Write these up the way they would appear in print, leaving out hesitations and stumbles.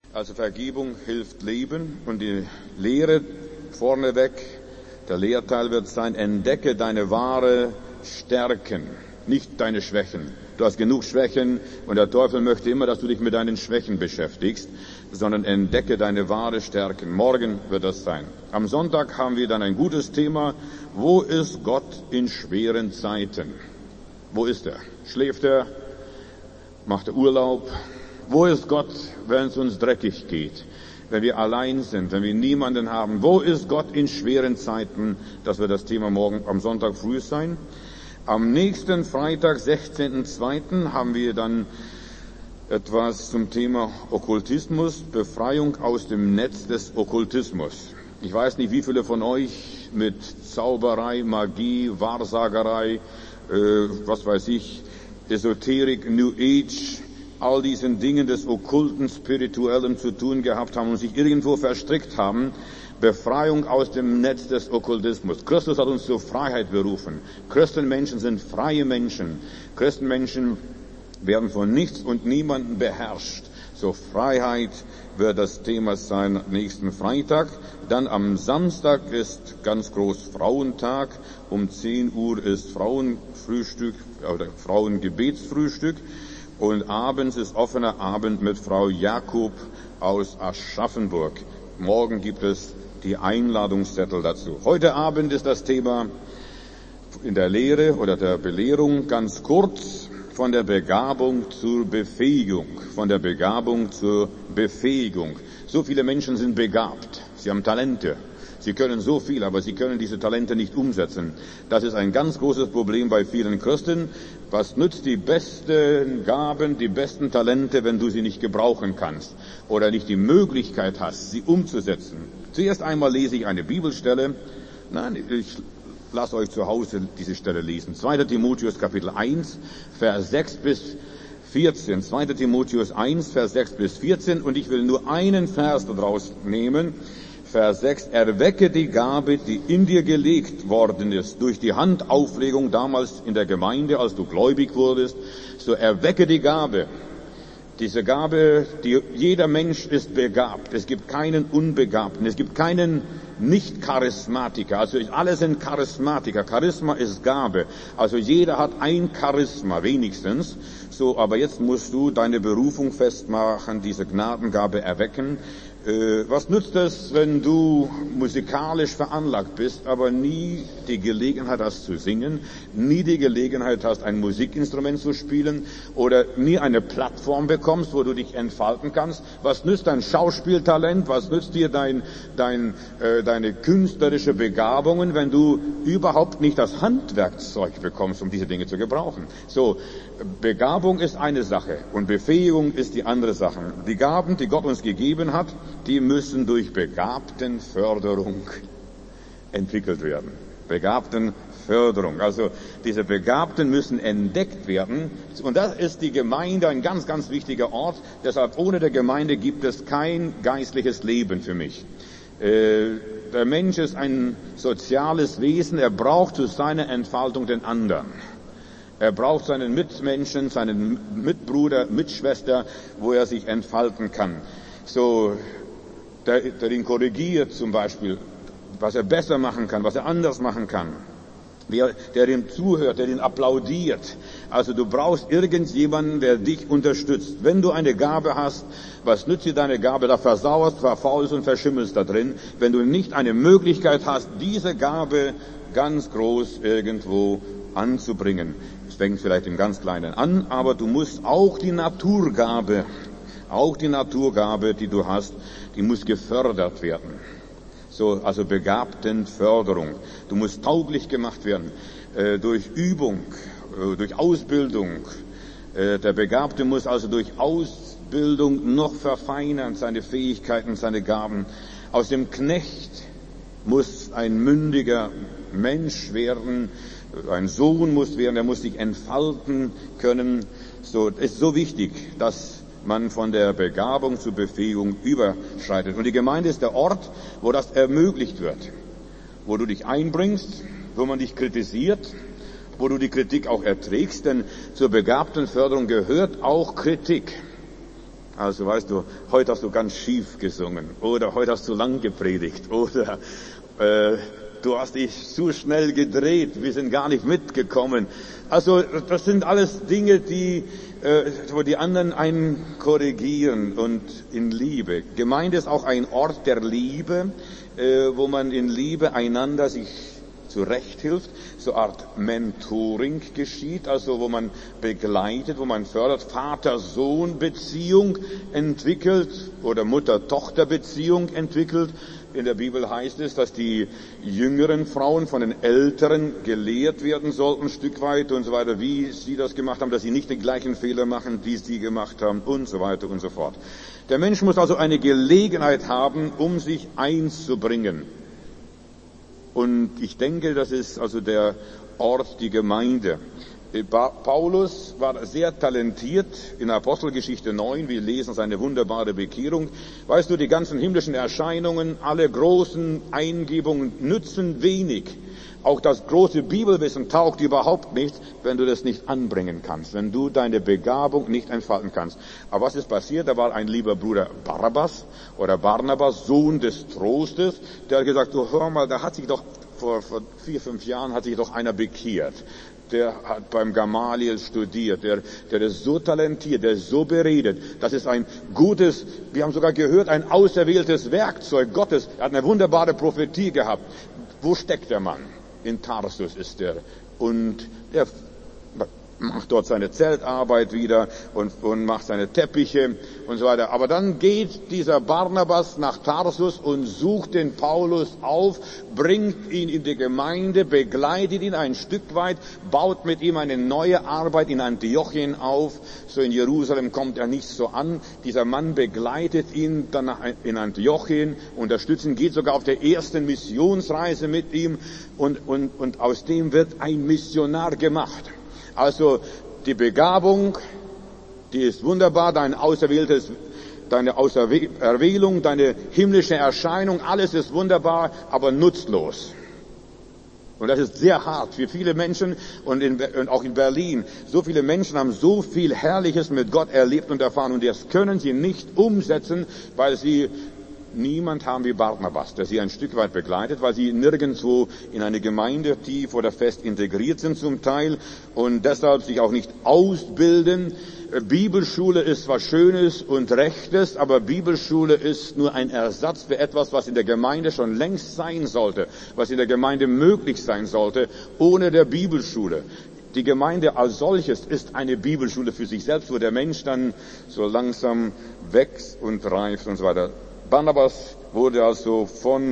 Also Vergebung hilft Leben und die Lehre vorneweg, der Lehrteil wird sein, entdecke deine wahre Stärken, nicht deine Schwächen. Du hast genug Schwächen und der Teufel möchte immer, dass du dich mit deinen Schwächen beschäftigst, sondern entdecke deine wahre Stärken. Morgen wird das sein. Am Sonntag haben wir dann ein gutes Thema. Wo ist Gott in schweren Zeiten? Wo ist er? Schläft er? Macht er Urlaub? Wo ist Gott, wenn es uns dreckig geht? Wenn wir allein sind, wenn wir niemanden haben? Wo ist Gott in schweren Zeiten? Das wird das Thema morgen am Sonntag früh sein. Am nächsten Freitag, 16.02., haben wir dann etwas zum Thema Okkultismus, Befreiung aus dem Netz des Okkultismus. Ich weiß nicht, wie viele von euch mit Zauberei, Magie, Wahrsagerei, was weiß ich, Esoterik, New Age, all diesen Dingen des Okkulten, Spirituellen zu tun gehabt haben und sich irgendwo verstrickt haben. Befreiung aus dem Netz des Okkultismus. Christus hat uns zur Freiheit berufen. Christenmenschen sind freie Menschen. Christenmenschen werden von nichts und niemandem beherrscht. So Freiheit wird das Thema sein nächsten Freitag. Dann am Samstag ist ganz groß Frauentag. Um 10 Uhr ist Frauenfrühstück oder Frauengebetsfrühstück. Und abends ist offener Abend mit Frau Jakob aus Aschaffenburg. Morgen gibt es die Einladungszettel dazu. Heute Abend ist das Thema in der Lehre oder der Belehrung ganz kurz von der Begabung zur Befähigung. Von der Begabung zur Befähigung. So viele Menschen sind begabt. Sie haben Talente. Sie können so viel, aber sie können diese Talente nicht umsetzen. Das ist ein ganz großes Problem bei vielen Christen. Was nützt die besten Gaben, die besten Talente, wenn du sie nicht gebrauchen kannst oder nicht die Möglichkeit hast, sie umzusetzen? Zuerst einmal lese ich eine Bibelstelle. Nein, ich lasse euch zu Hause diese Stelle lesen. 2. Timotheus Kapitel 1, Vers 6 bis 14. 2. Timotheus 1, Vers 6 bis 14. Und ich will nur einen Vers daraus nehmen. Vers 6, erwecke die Gabe, die in dir gelegt worden ist, durch die Handauflegung damals in der Gemeinde, als du gläubig wurdest, so erwecke die Gabe. Diese Gabe, jeder Mensch ist begabt. Es gibt keinen Unbegabten, es gibt keinen Nicht-Charismatiker. Also alle sind Charismatiker. Charisma ist Gabe. Also jeder hat ein Charisma, wenigstens. So, aber jetzt musst du deine Berufung festmachen, diese Gnadengabe erwecken. Was nützt es, wenn du musikalisch veranlagt bist, aber nie die Gelegenheit hast zu singen, nie die Gelegenheit hast, ein Musikinstrument zu spielen oder nie eine Plattform bekommst, wo du dich entfalten kannst? Was nützt dein Schauspieltalent? Was nützt dir deine künstlerische Begabungen, wenn du überhaupt nicht das Handwerkzeug bekommst, um diese Dinge zu gebrauchen? So, Begabung ist eine Sache und Befähigung ist die andere Sache. Die Gaben, die Gott uns gegeben hat, die müssen durch Begabtenförderung entwickelt werden. Begabtenförderung. Also diese Begabten müssen entdeckt werden. Und das ist die Gemeinde ein ganz, ganz wichtiger Ort. Deshalb ohne der Gemeinde gibt es kein geistliches Leben für mich. Der Mensch ist ein soziales Wesen. Er braucht zu seiner Entfaltung den anderen. Er braucht seinen Mitmenschen, seinen Mitbruder, Mitschwester, wo er sich entfalten kann. So, der ihn korrigiert zum Beispiel, was er besser machen kann, was er anders machen kann. Der ihm zuhört, der ihn applaudiert. Also du brauchst irgendjemanden, der dich unterstützt. Wenn du eine Gabe hast, was nützt dir deine Gabe? Da versauerst, verfaulst und verschimmelst da drin. Wenn du nicht eine Möglichkeit hast, diese Gabe ganz groß irgendwo anzubringen. Es fängt vielleicht im ganz Kleinen an, aber du musst auch die Naturgabe, die du hast, die muss gefördert werden. So, also Begabtenförderung. Du musst tauglich gemacht werden, durch Übung, durch Ausbildung. Der Begabte muss also durch Ausbildung noch verfeinern, seine Fähigkeiten, seine Gaben. Aus dem Knecht muss ein mündiger Mensch werden, ein Sohn muss werden, er muss sich entfalten können. So, es ist so wichtig, dass man von der Begabung zur Befähigung überschreitet. Und die Gemeinde ist der Ort, wo das ermöglicht wird. Wo du dich einbringst, wo man dich kritisiert, wo du die Kritik auch erträgst, denn zur Begabtenförderung gehört auch Kritik. Also weißt du, heute hast du ganz schief gesungen oder heute hast du lang gepredigt oder du hast dich zu schnell gedreht, wir sind gar nicht mitgekommen. Also das sind alles Dinge, wo die anderen einen korrigieren und in Liebe. Gemeinde ist auch ein Ort der Liebe, wo man in Liebe einander sich zurechthilft, so eine Art Mentoring geschieht, also wo man begleitet, wo man fördert, Vater-Sohn-Beziehung entwickelt oder Mutter-Tochter-Beziehung entwickelt. In der Bibel heißt es, dass die jüngeren Frauen von den Älteren gelehrt werden sollten, ein Stück weit und so weiter, wie sie das gemacht haben, dass sie nicht den gleichen Fehler machen, die sie gemacht haben und so weiter und so fort. Der Mensch muss also eine Gelegenheit haben, um sich einzubringen. Und ich denke, das ist also der Ort, die Gemeinde. Paulus war sehr talentiert in Apostelgeschichte 9. Wir lesen seine wunderbare Bekehrung. Weißt du, die ganzen himmlischen Erscheinungen, alle großen Eingebungen nützen wenig. Auch das große Bibelwissen taugt überhaupt nichts, wenn du das nicht anbringen kannst, wenn du deine Begabung nicht entfalten kannst. Aber was ist passiert? Da war ein lieber Bruder Barnabas, Sohn des Trostes, der hat gesagt, du hör mal, da hat sich doch vor 4-5 Jahren hat sich doch einer bekehrt. Der hat beim Gamaliel studiert, der ist so talentiert, der ist so beredet. Das ist ein gutes, wir haben sogar gehört, ein auserwähltes Werkzeug Gottes. Er hat eine wunderbare Prophetie gehabt. Wo steckt der Mann? In Tarsus ist er. Und er macht dort seine Zeltarbeit wieder und macht seine Teppiche und so weiter. Aber dann geht dieser Barnabas nach Tarsus und sucht den Paulus auf, bringt ihn in die Gemeinde, begleitet ihn ein Stück weit, baut mit ihm eine neue Arbeit in Antiochien auf. So in Jerusalem kommt er nicht so an. Dieser Mann begleitet ihn dann in Antiochien, unterstützt ihn, geht sogar auf der ersten Missionsreise mit ihm und aus dem wird ein Missionar gemacht. Also die Begabung, die ist wunderbar, deine Auserwählung, deine himmlische Erscheinung, alles ist wunderbar, aber nutzlos. Und das ist sehr hart für viele Menschen und auch in Berlin. So viele Menschen haben so viel Herrliches mit Gott erlebt und erfahren und das können sie nicht umsetzen, weil sie niemand haben wie Barnabas, der sie ein Stück weit begleitet, weil sie nirgendwo in eine Gemeinde tief oder fest integriert sind zum Teil und deshalb sich auch nicht ausbilden. Bibelschule ist was Schönes und Rechtes, aber Bibelschule ist nur ein Ersatz für etwas, was in der Gemeinde schon längst sein sollte, was in der Gemeinde möglich sein sollte, ohne der Bibelschule. Die Gemeinde als solches ist eine Bibelschule für sich selbst, wo der Mensch dann so langsam wächst und reift und so weiter. Barnabas wurde also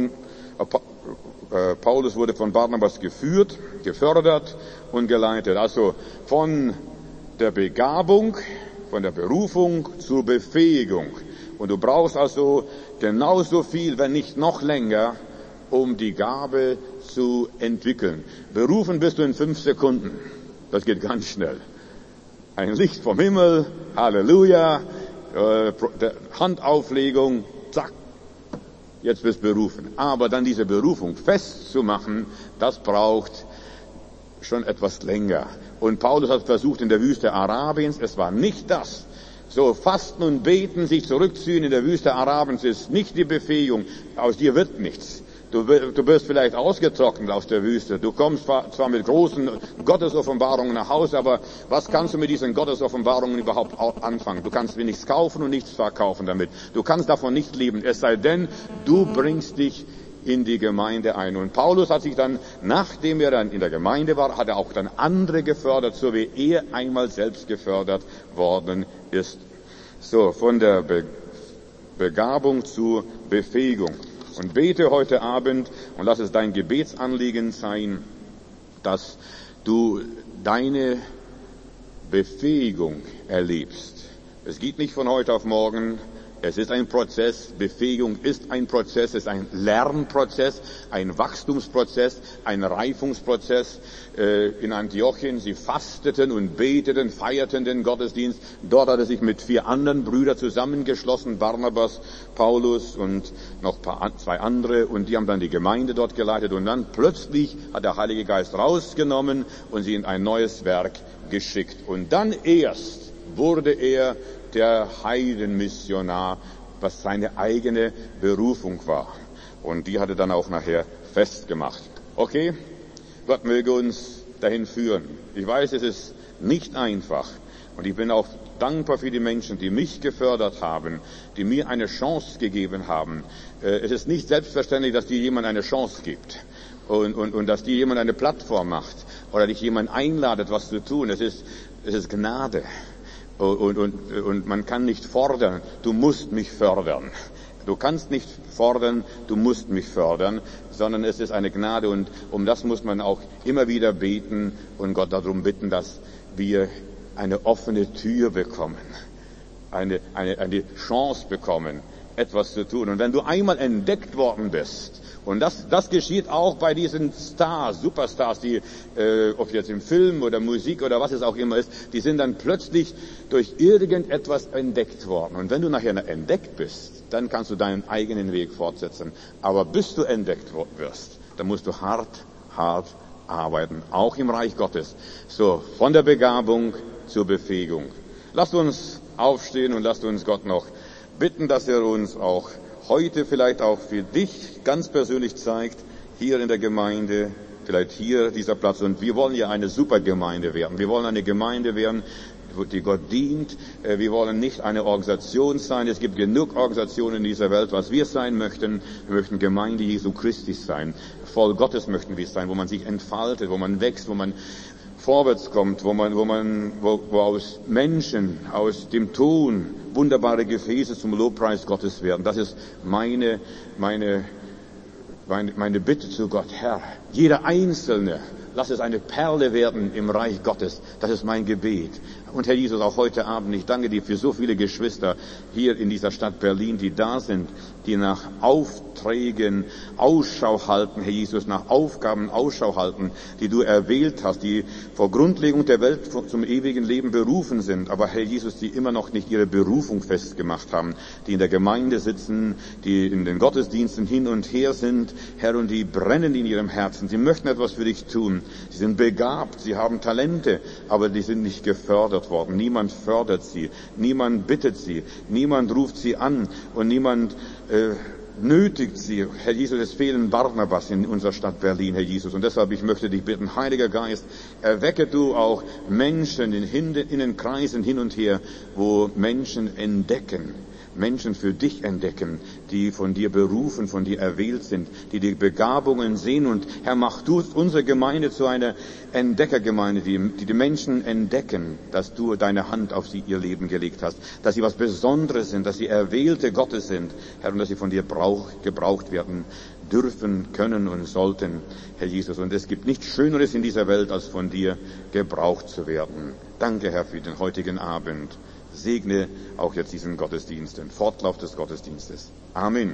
Paulus wurde von Barnabas geführt, gefördert und geleitet. Also von der Begabung, von der Berufung zur Befähigung. Und du brauchst also genauso viel, wenn nicht noch länger, um die Gabe zu entwickeln. Berufen bist du in 5 Sekunden. Das geht ganz schnell. Ein Licht vom Himmel, Halleluja, Handauflegung, zack, jetzt bist du berufen. Aber dann diese Berufung festzumachen, das braucht schon etwas länger. Und Paulus hat versucht in der Wüste Arabiens, es war nicht das. So Fasten und Beten, sich zurückziehen in der Wüste Arabiens ist nicht die Befähigung. Aus dir wird nichts. Du wirst vielleicht ausgetrocknet aus der Wüste. Du kommst zwar mit großen Gottesoffenbarungen nach Hause, aber was kannst du mit diesen Gottesoffenbarungen überhaupt anfangen? Du kannst mir nichts kaufen und nichts verkaufen damit. Du kannst davon nicht leben, es sei denn, du bringst dich in die Gemeinde ein. Und Paulus hat sich dann, nachdem er dann in der Gemeinde war, hat er auch dann andere gefördert, so wie er einmal selbst gefördert worden ist. So, von der Begabung zur Befähigung. Und bete heute Abend und lass es dein Gebetsanliegen sein, dass du deine Befähigung erlebst. Es geht nicht von heute auf morgen. Es ist ein Prozess, Befähigung ist ein Prozess, es ist ein Lernprozess, ein Wachstumsprozess, ein Reifungsprozess. In Antiochien, sie fasteten und beteten, feierten den Gottesdienst. Dort hat er sich mit 4 anderen Brüdern zusammengeschlossen, Barnabas, Paulus und noch 2 andere. Und die haben dann die Gemeinde dort geleitet. Und dann plötzlich hat der Heilige Geist rausgenommen und sie in ein neues Werk geschickt. Und dann erst wurde er der Heidenmissionar, was seine eigene Berufung war. Und die hat er dann auch nachher festgemacht. Okay, Gott möge uns dahin führen. Ich weiß, es ist nicht einfach. Und ich bin auch dankbar für die Menschen, die mich gefördert haben, die mir eine Chance gegeben haben. Es ist nicht selbstverständlich, dass dir jemand eine Chance gibt und dass dir jemand eine Plattform macht oder dich jemand einladet, was zu tun. Es ist Gnade. Und man kann nicht fordern, du musst mich fördern. Du kannst nicht fordern, du musst mich fördern, sondern es ist eine Gnade und um das muss man auch immer wieder beten und Gott darum bitten, dass wir eine offene Tür bekommen, eine Chance bekommen, etwas zu tun. Und wenn du einmal entdeckt worden bist, und das geschieht auch bei diesen Stars, Superstars, die, ob jetzt im Film oder Musik oder was es auch immer ist, die sind dann plötzlich durch irgendetwas entdeckt worden. Und wenn du nachher entdeckt bist, dann kannst du deinen eigenen Weg fortsetzen. Aber bis du entdeckt wirst, dann musst du hart arbeiten, auch im Reich Gottes. So, von der Begabung zur Befähigung. Lasst uns aufstehen und lasst uns Gott noch bitten, dass er uns auch heute vielleicht auch für dich ganz persönlich zeigt, hier in der Gemeinde, vielleicht hier dieser Platz. Und wir wollen ja eine Supergemeinde werden. Wir wollen eine Gemeinde werden, die Gott dient. Wir wollen nicht eine Organisation sein. Es gibt genug Organisationen in dieser Welt, was wir sein möchten. Wir möchten Gemeinde Jesu Christi sein. Voll Gottes möchten wir sein, wo man sich entfaltet, wo man wächst, wo man vorwärts kommt, wo aus Menschen, aus dem Tun wunderbare Gefäße zum Lobpreis Gottes werden. Das ist meine Bitte zu Gott. Herr, jeder Einzelne, lass es eine Perle werden im Reich Gottes. Das ist mein Gebet. Und Herr Jesus, auch heute Abend, ich danke dir für so viele Geschwister hier in dieser Stadt Berlin, die da sind, die nach Aufträgen Ausschau halten, Herr Jesus, nach Aufgaben Ausschau halten, die du erwählt hast, die vor Grundlegung der Welt zum ewigen Leben berufen sind, aber Herr Jesus, die immer noch nicht ihre Berufung festgemacht haben, die in der Gemeinde sitzen, die in den Gottesdiensten hin und her sind, Herr, und die brennen in ihrem Herzen, sie möchten etwas für dich tun, sie sind begabt, sie haben Talente, aber die sind nicht gefördert worden. Niemand fördert sie, niemand bittet sie, niemand ruft sie an und niemand nötigt sie. Herr Jesus, es fehlen Barnabas in unserer Stadt Berlin, Herr Jesus. Und deshalb, ich möchte dich bitten, Heiliger Geist, erwecke du auch Menschen in den Kreisen hin und her, wo Menschen entdecken, Menschen für dich entdecken, die von dir berufen, von dir erwählt sind, die die Begabungen sehen. Und Herr, mach du unsere Gemeinde zu einer Entdeckergemeinde, die Menschen entdecken, dass du deine Hand auf ihr Leben gelegt hast, dass sie was Besonderes sind, dass sie Erwählte Gottes sind, Herr, und dass sie von dir gebraucht werden dürfen, können und sollten, Herr Jesus. Und es gibt nichts Schöneres in dieser Welt, als von dir gebraucht zu werden. Danke, Herr, für den heutigen Abend. Segne auch jetzt diesen Gottesdienst, den Fortlauf des Gottesdienstes. Amen.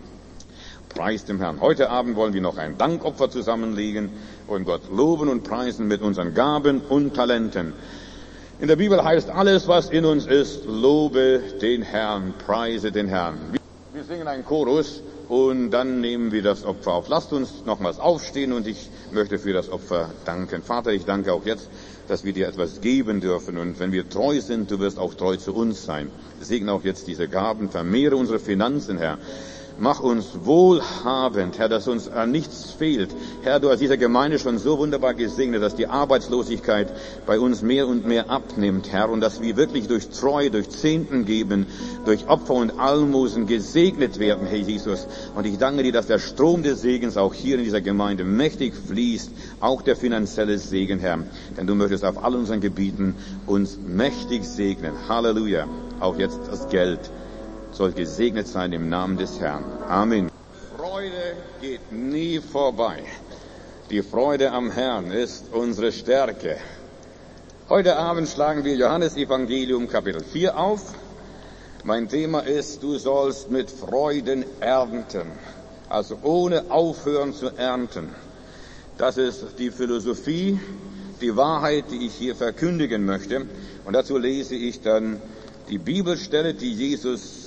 Preis dem Herrn. Heute Abend wollen wir noch ein Dankopfer zusammenlegen und Gott loben und preisen mit unseren Gaben und Talenten. In der Bibel heißt, alles, was in uns ist, lobe den Herrn, preise den Herrn. Wir singen einen Chorus und dann nehmen wir das Opfer auf. Lasst uns nochmals aufstehen und ich möchte für das Opfer danken. Vater, ich danke auch jetzt, dass wir dir etwas geben dürfen. Und wenn wir treu sind, du wirst auch treu zu uns sein. Segne auch jetzt diese Gaben, vermehre unsere Finanzen, Herr. Mach uns wohlhabend, Herr, dass uns an nichts fehlt. Herr, du hast dieser Gemeinde schon so wunderbar gesegnet, dass die Arbeitslosigkeit bei uns mehr und mehr abnimmt, Herr, und dass wir wirklich durch Treue, durch Zehnten geben, durch Opfer und Almosen gesegnet werden, Herr Jesus. Und ich danke dir, dass der Strom des Segens auch hier in dieser Gemeinde mächtig fließt, auch der finanzielle Segen, Herr. Denn du möchtest auf all unseren Gebieten uns mächtig segnen. Halleluja. Auch jetzt das Geld soll gesegnet sein im Namen des Herrn. Amen. Freude geht nie vorbei. Die Freude am Herrn ist unsere Stärke. Heute Abend schlagen wir Johannes Evangelium Kapitel 4 auf. Mein Thema ist, du sollst mit Freuden ernten. Also ohne aufhören zu ernten. Das ist die Philosophie, die Wahrheit, die ich hier verkündigen möchte. Und dazu lese ich dann die Bibelstelle, die Jesus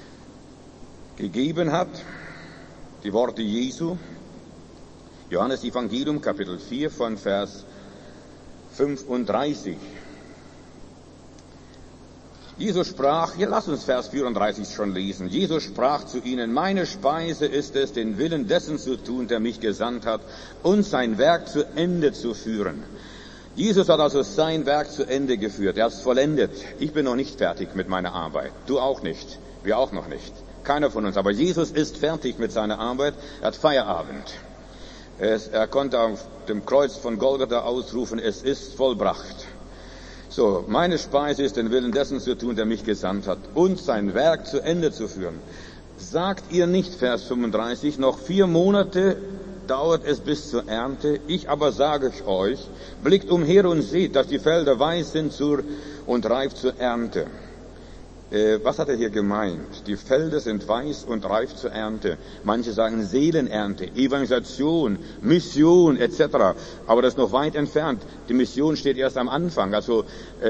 gegeben hat, die Worte Jesu, Johannes Evangelium Kapitel 4 von Vers 35. Jesus sprach, hier lass uns Vers 34 schon lesen. Jesus sprach zu ihnen, meine Speise ist es, den Willen dessen zu tun, der mich gesandt hat, und sein Werk zu Ende zu führen. Jesus hat also sein Werk zu Ende geführt. Er hat es vollendet. Ich bin noch nicht fertig mit meiner Arbeit. Du auch nicht. Wir auch noch nicht. Keiner von uns. Aber Jesus ist fertig mit seiner Arbeit. Er hat Feierabend. Er konnte auf dem Kreuz von Golgatha ausrufen, es ist vollbracht. So, meine Speise ist, den Willen dessen zu tun, der mich gesandt hat, und sein Werk zu Ende zu führen. Sagt ihr nicht, Vers 35, noch 4 Monate dauert es bis zur Ernte. Ich aber sage euch, blickt umher und seht, dass die Felder weiß sind und reif zur Ernte. Was hat er hier gemeint? Die Felder sind weiß und reif zur Ernte. Manche sagen Seelenernte, Evangelisation, Mission etc. Aber das ist noch weit entfernt. Die Mission steht erst am Anfang. Also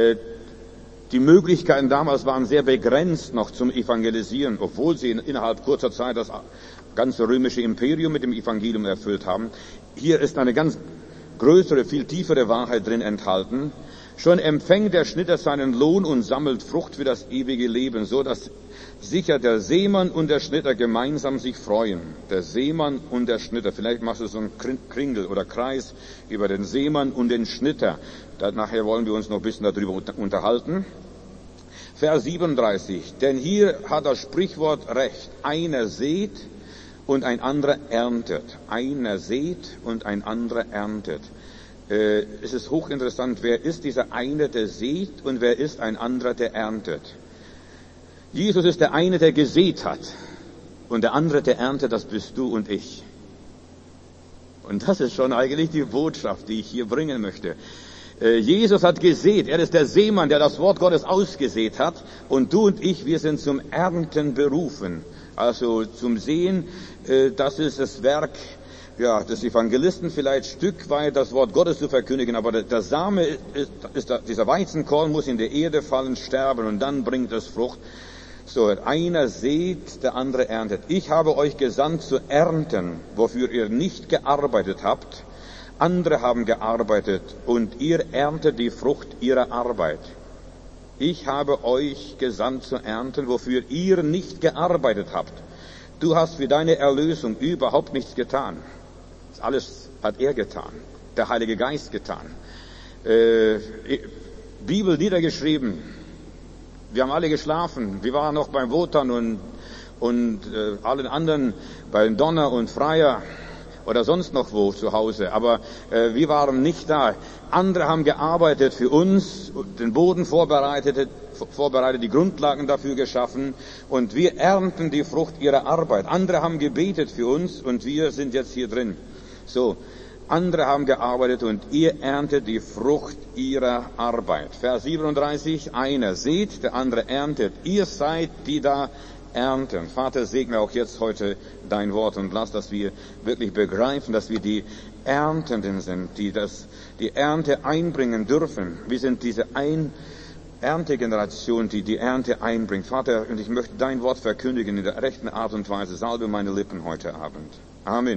die Möglichkeiten damals waren sehr begrenzt noch zum Evangelisieren, obwohl sie innerhalb kurzer Zeit das ganze römische Imperium mit dem Evangelium erfüllt haben. Hier ist eine ganz größere, viel tiefere Wahrheit drin enthalten. Schon empfängt der Schnitter seinen Lohn und sammelt Frucht für das ewige Leben, so dass sicher der Seemann und der Schnitter gemeinsam sich freuen. Der Seemann und der Schnitter. Vielleicht machst du so einen Kringel oder Kreis über den Seemann und den Schnitter. Nachher wollen wir uns noch ein bisschen darüber unterhalten. Vers 37. Denn hier hat das Sprichwort recht. Einer sät und ein anderer erntet. Einer sät und ein anderer erntet. Es ist hochinteressant, wer ist dieser eine, der sät, und wer ist ein anderer, der erntet. Jesus ist der eine, der gesät hat, und der andere, der erntet, das bist du und ich. Und das ist schon eigentlich die Botschaft, die ich hier bringen möchte. Jesus hat gesät, er ist der Seemann, der das Wort Gottes ausgesät hat, und du und ich, wir sind zum Ernten berufen. Also zum Sehen, das ist das Werk des Evangelisten, vielleicht Stück weit das Wort Gottes zu verkündigen, aber der Same dieser Weizenkorn muss in die Erde fallen, sterben, und dann bringt es Frucht. So, einer sät, der andere erntet. Ich habe euch gesandt zu ernten, wofür ihr nicht gearbeitet habt. Andere haben gearbeitet, und ihr erntet die Frucht ihrer Arbeit. Ich habe euch gesandt zu ernten, wofür ihr nicht gearbeitet habt. Du hast für deine Erlösung überhaupt nichts getan. Das alles hat er getan, der Heilige Geist getan. Bibel niedergeschrieben. Wir haben alle geschlafen. Wir waren noch beim Wotan und allen anderen, bei Donner und Freier oder sonst noch wo zu Hause. Aber wir waren nicht da. Andere haben gearbeitet für uns, den Boden vorbereitet, die Grundlagen dafür geschaffen, und wir ernten die Frucht ihrer Arbeit. Andere haben gebetet für uns, und wir sind jetzt hier drin. So, andere haben gearbeitet, und ihr erntet die Frucht ihrer Arbeit. Vers 37, einer sät, der andere erntet. Ihr seid, die da ernten. Vater, segne auch jetzt heute dein Wort und lass, dass wir wirklich begreifen, dass wir die Erntenden sind, die Ernte einbringen dürfen. Wir sind diese Erntegeneration, die die Ernte einbringt. Vater, und ich möchte dein Wort verkündigen in der rechten Art und Weise. Salbe meine Lippen heute Abend. Amen.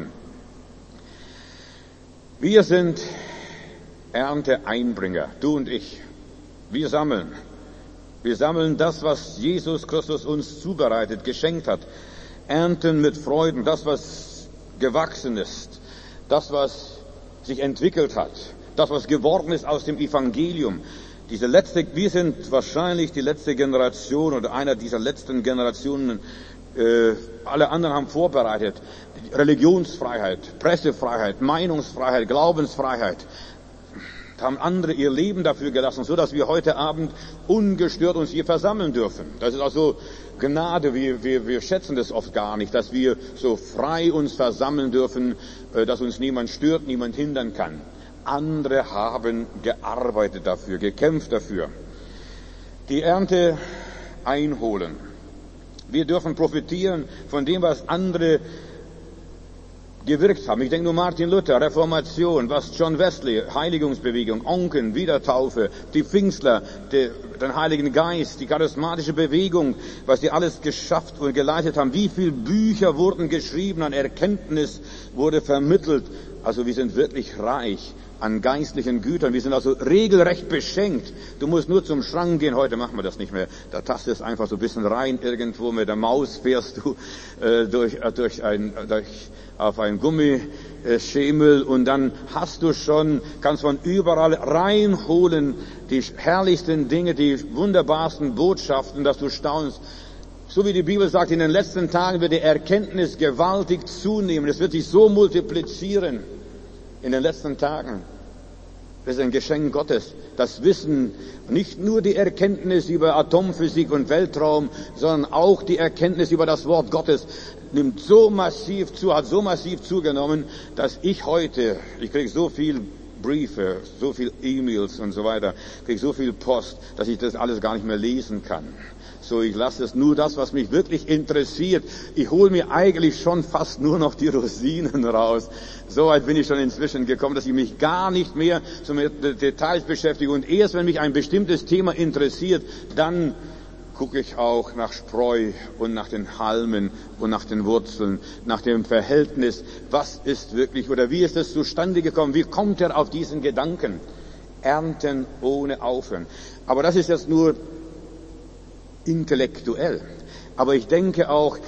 Wir sind Ernteeinbringer, du und ich. Wir sammeln. Wir sammeln das, was Jesus Christus uns zubereitet, geschenkt hat. Ernten mit Freuden, das, was gewachsen ist, das, was sich entwickelt hat, das, was geworden ist aus dem Evangelium. Wir sind wahrscheinlich die letzte Generation oder einer dieser letzten Generationen. Alle anderen haben vorbereitet. Religionsfreiheit, Pressefreiheit, Meinungsfreiheit, Glaubensfreiheit. Haben andere ihr Leben dafür gelassen, so dass wir heute Abend ungestört uns hier versammeln dürfen. Das ist also Gnade. Wir schätzen das oft gar nicht, dass wir so frei uns versammeln dürfen, dass uns niemand stört, niemand hindern kann. Andere haben gearbeitet dafür, gekämpft dafür. Die Ernte einholen. Wir dürfen profitieren von dem, was andere gewirkt haben. Ich denke nur Martin Luther, Reformation, was John Wesley, Heiligungsbewegung, Onken, Wiedertaufe, die Pfingstler, den Heiligen Geist, die charismatische Bewegung, was die alles geschafft und geleitet haben. Wie viele Bücher wurden geschrieben, an Erkenntnis wurde vermittelt, Also wir sind wirklich reich an geistlichen Gütern. Wir sind also regelrecht beschenkt. Du musst nur zum Schrank gehen. Heute machen wir das nicht mehr. Da tastest einfach so ein bisschen rein irgendwo. Mit der Maus fährst du auf einen Gummischemel und dann kannst von überall reinholen die herrlichsten Dinge, die wunderbarsten Botschaften, dass du staunst. So wie die Bibel sagt, in den letzten Tagen wird die Erkenntnis gewaltig zunehmen. Es wird sich so multiplizieren in den letzten Tagen. Das ist ein Geschenk Gottes. Das Wissen, nicht nur die Erkenntnis über Atomphysik und Weltraum, sondern auch die Erkenntnis über das Wort Gottes nimmt so massiv zu, hat so massiv zugenommen, dass ich kriege so viel Briefe, so viel E-Mails und so weiter, kriege so viel Post, dass ich das alles gar nicht mehr lesen kann. So, ich lasse es nur das, was mich wirklich interessiert. Ich hole mir eigentlich schon fast nur noch die Rosinen raus. So weit bin ich schon inzwischen gekommen, dass ich mich gar nicht mehr mit Details beschäftige. Und erst wenn mich ein bestimmtes Thema interessiert, dann gucke ich auch nach Spreu und nach den Halmen und nach den Wurzeln, nach dem Verhältnis. Was ist wirklich oder wie ist es zustande gekommen? Wie kommt er auf diesen Gedanken? Ernten ohne Aufhören. Aber das ist jetzt nur intellektuell. Aber ich denke auch,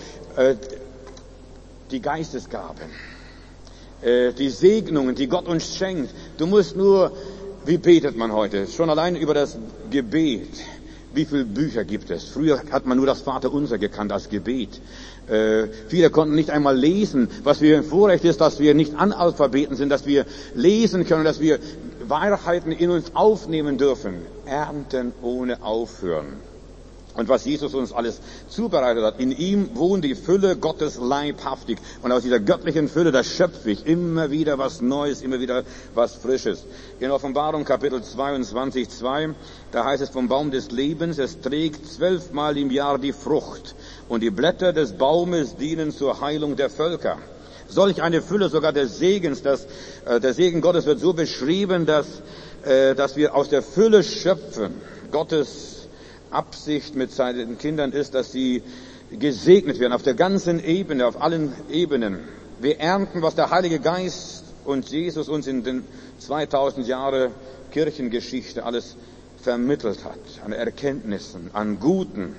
die Geistesgaben, die Segnungen, die Gott uns schenkt. Du musst nur, wie betet man heute? Schon allein über das Gebet. Wie viele Bücher gibt es? Früher hat man nur das Vaterunser gekannt als Gebet. Viele konnten nicht einmal lesen. Was wir im Vorrecht ist, dass wir nicht Analphabeten sind, dass wir lesen können, dass wir Wahrheiten in uns aufnehmen dürfen. Ernten ohne Aufhören. Und was Jesus uns alles zubereitet hat, in ihm wohnt die Fülle Gottes leibhaftig. Und aus dieser göttlichen Fülle, da schöpfe ich immer wieder was Neues, immer wieder was Frisches. In Offenbarung Kapitel 22:2, da heißt es vom Baum des Lebens, es trägt 12-mal im Jahr die Frucht. Und die Blätter des Baumes dienen zur Heilung der Völker. Solch eine Fülle sogar des Segens, der Segen Gottes wird so beschrieben, dass wir aus der Fülle schöpfen. Gottes Absicht mit seinen Kindern ist, dass sie gesegnet werden auf der ganzen Ebene, auf allen Ebenen. Wir ernten, was der Heilige Geist und Jesus uns in den 2000 Jahre Kirchengeschichte alles vermittelt hat, an Erkenntnissen, an Guten.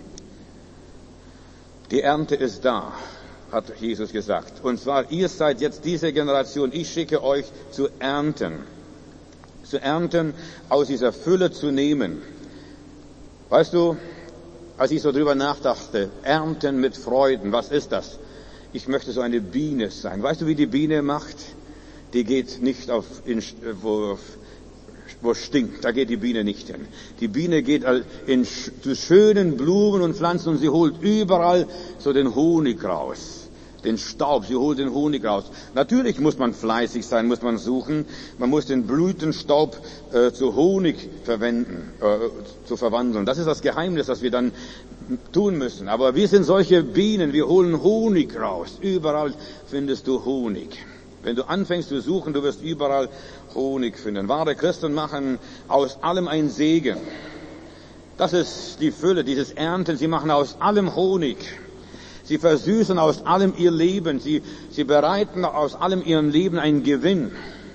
Die Ernte ist da, hat Jesus gesagt. Und zwar, ihr seid jetzt diese Generation, ich schicke euch zu ernten. Zu ernten, aus dieser Fülle zu nehmen. Weißt du, als ich so drüber nachdachte, ernten mit Freuden, was ist das? Ich möchte so eine Biene sein. Weißt du, wie die Biene macht? Die geht nicht wo stinkt, da geht die Biene nicht hin. Die Biene geht zu schönen Blumen und Pflanzen und sie holt überall so den Honig raus. Den Staub, sie holt den Honig raus. Natürlich muss man fleißig sein, muss man suchen. Man muss den Blütenstaub zu Honig zu verwandeln. Das ist das Geheimnis, das wir dann tun müssen. Aber wir sind solche Bienen, wir holen Honig raus. Überall findest du Honig. Wenn du anfängst zu suchen, du wirst überall Honig finden. Wahre Christen machen aus allem einen Segen. Das ist die Fülle, dieses Ernten. Sie machen aus allem Honig. Sie versüßen aus allem ihr Leben. Sie bereiten aus allem ihrem Leben einen Gewinn.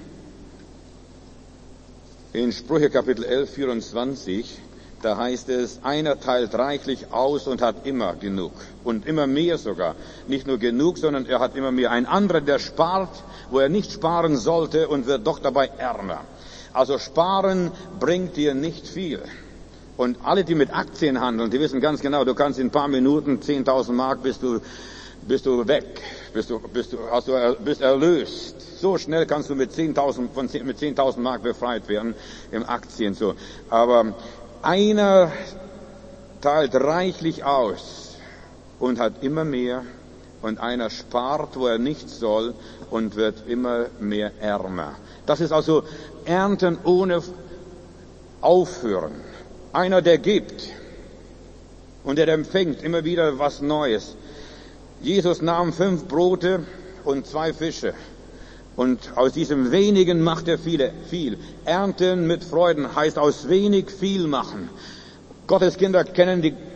In Sprüche Kapitel 11, 24, da heißt es, einer teilt reichlich aus und hat immer genug. Und immer mehr sogar. Nicht nur genug, sondern er hat immer mehr. Ein anderer, der spart, wo er nicht sparen sollte und wird doch dabei ärmer. Also sparen bringt dir nicht viel. Und alle, die mit Aktien handeln, die wissen ganz genau, du kannst in ein paar Minuten 10.000 Mark bist du weg, bist erlöst. So schnell kannst du mit 10.000 Mark befreit werden im Aktien so. Aber einer teilt reichlich aus und hat immer mehr und einer spart, wo er nichts soll und wird immer mehr ärmer. Das ist also Ernten ohne Aufhören. Einer, der gibt und der empfängt immer wieder was Neues. Jesus nahm 5 Brote und 2 Fische. Und aus diesem wenigen macht er viel. Ernten mit Freuden heißt aus wenig viel machen. Gottes Kinder kennen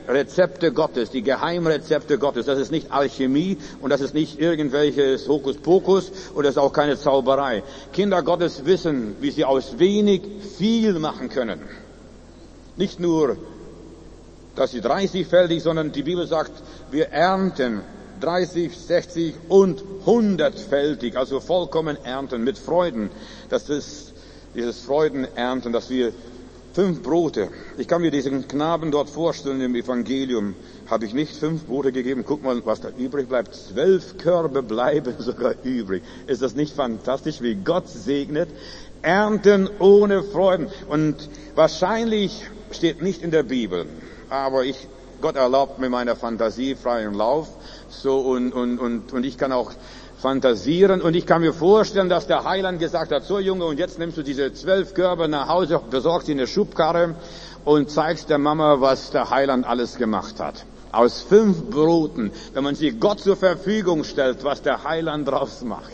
Rezepte Gottes, die Geheimrezepte Gottes. Das ist nicht Alchemie und das ist nicht irgendwelches Hokuspokus und das ist auch keine Zauberei. Kinder Gottes wissen, wie sie aus wenig viel machen können. Nicht nur, dass sie 30-fältig, sondern die Bibel sagt, wir ernten 30, 60 und 100-fältig, also vollkommen ernten mit Freuden. Das ist dieses Freudenernten, dass wir 5 Brote. Ich kann mir diesen Knaben dort vorstellen im Evangelium. Habe ich nicht 5 Brote gegeben? Guck mal, was da übrig bleibt. 12 Körbe bleiben sogar übrig. Ist das nicht fantastisch, wie Gott segnet? Ernten ohne Freuden. Und wahrscheinlich steht nicht in der Bibel, aber Gott erlaubt mir meiner Fantasie freien Lauf. So und ich kann auch fantasieren und ich kann mir vorstellen, dass der Heiland gesagt hat, so Junge, und jetzt nimmst du diese 12 Körbe nach Hause, besorgst sie in eine Schubkarre und zeigst der Mama, was der Heiland alles gemacht hat. Aus 5 Broten, wenn man sie Gott zur Verfügung stellt, was der Heiland draus macht.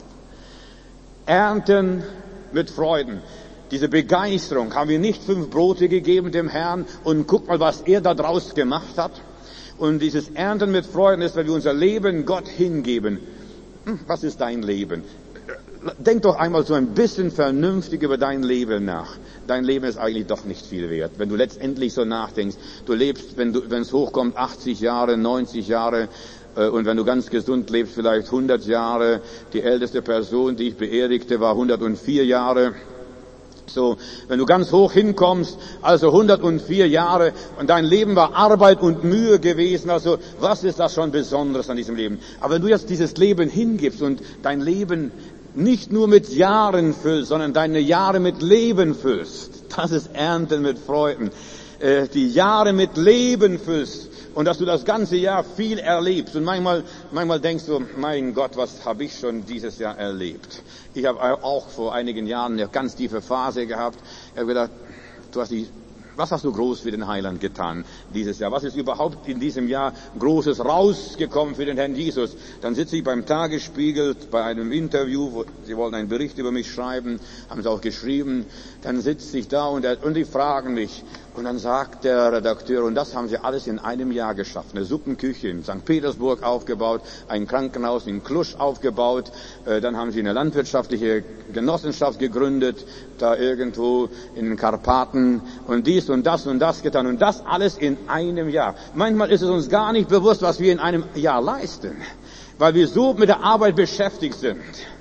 Ernten mit Freuden. Diese Begeisterung, haben wir nicht 5 Brote gegeben dem Herrn und guck mal, was er da draus gemacht hat. Und dieses Ernten mit Freuden ist, wenn wir unser Leben Gott hingeben. Was ist dein Leben? Denk doch einmal so ein bisschen vernünftig über dein Leben nach. Dein Leben ist eigentlich doch nicht viel wert. Wenn du letztendlich so nachdenkst, du lebst, wenn es hochkommt, 80 Jahre, 90 Jahre, und wenn du ganz gesund lebst, vielleicht 100 Jahre. Die älteste Person, die ich beerdigte, war 104 Jahre. So, wenn du ganz hoch hinkommst, also 104 Jahre, und dein Leben war Arbeit und Mühe gewesen, also was ist das schon Besonderes an diesem Leben? Aber wenn du jetzt dieses Leben hingibst und dein Leben nicht nur mit Jahren füllst, sondern deine Jahre mit Leben füllst, das ist Ernten mit Freuden, die Jahre mit Leben füllst, und dass du das ganze Jahr viel erlebst. Und manchmal denkst du, mein Gott, was habe ich schon dieses Jahr erlebt? Ich habe auch vor einigen Jahren eine ganz tiefe Phase gehabt. Ich habe gedacht, was hast du groß für den Heiland getan dieses Jahr? Was ist überhaupt in diesem Jahr Großes rausgekommen für den Herrn Jesus? Dann sitze ich beim Tagesspiegel bei einem Interview, sie wollten einen Bericht über mich schreiben, haben sie auch geschrieben. Dann sitze ich da und die fragen mich. Und dann sagt der Redakteur, und das haben sie alles in einem Jahr geschafft. Eine Suppenküche in St. Petersburg aufgebaut, ein Krankenhaus in Cluj aufgebaut, dann haben sie eine landwirtschaftliche Genossenschaft gegründet, da irgendwo in den Karpaten, und dies und das getan. Und das alles in einem Jahr. Manchmal ist es uns gar nicht bewusst, was wir in einem Jahr leisten, weil wir so mit der Arbeit beschäftigt sind.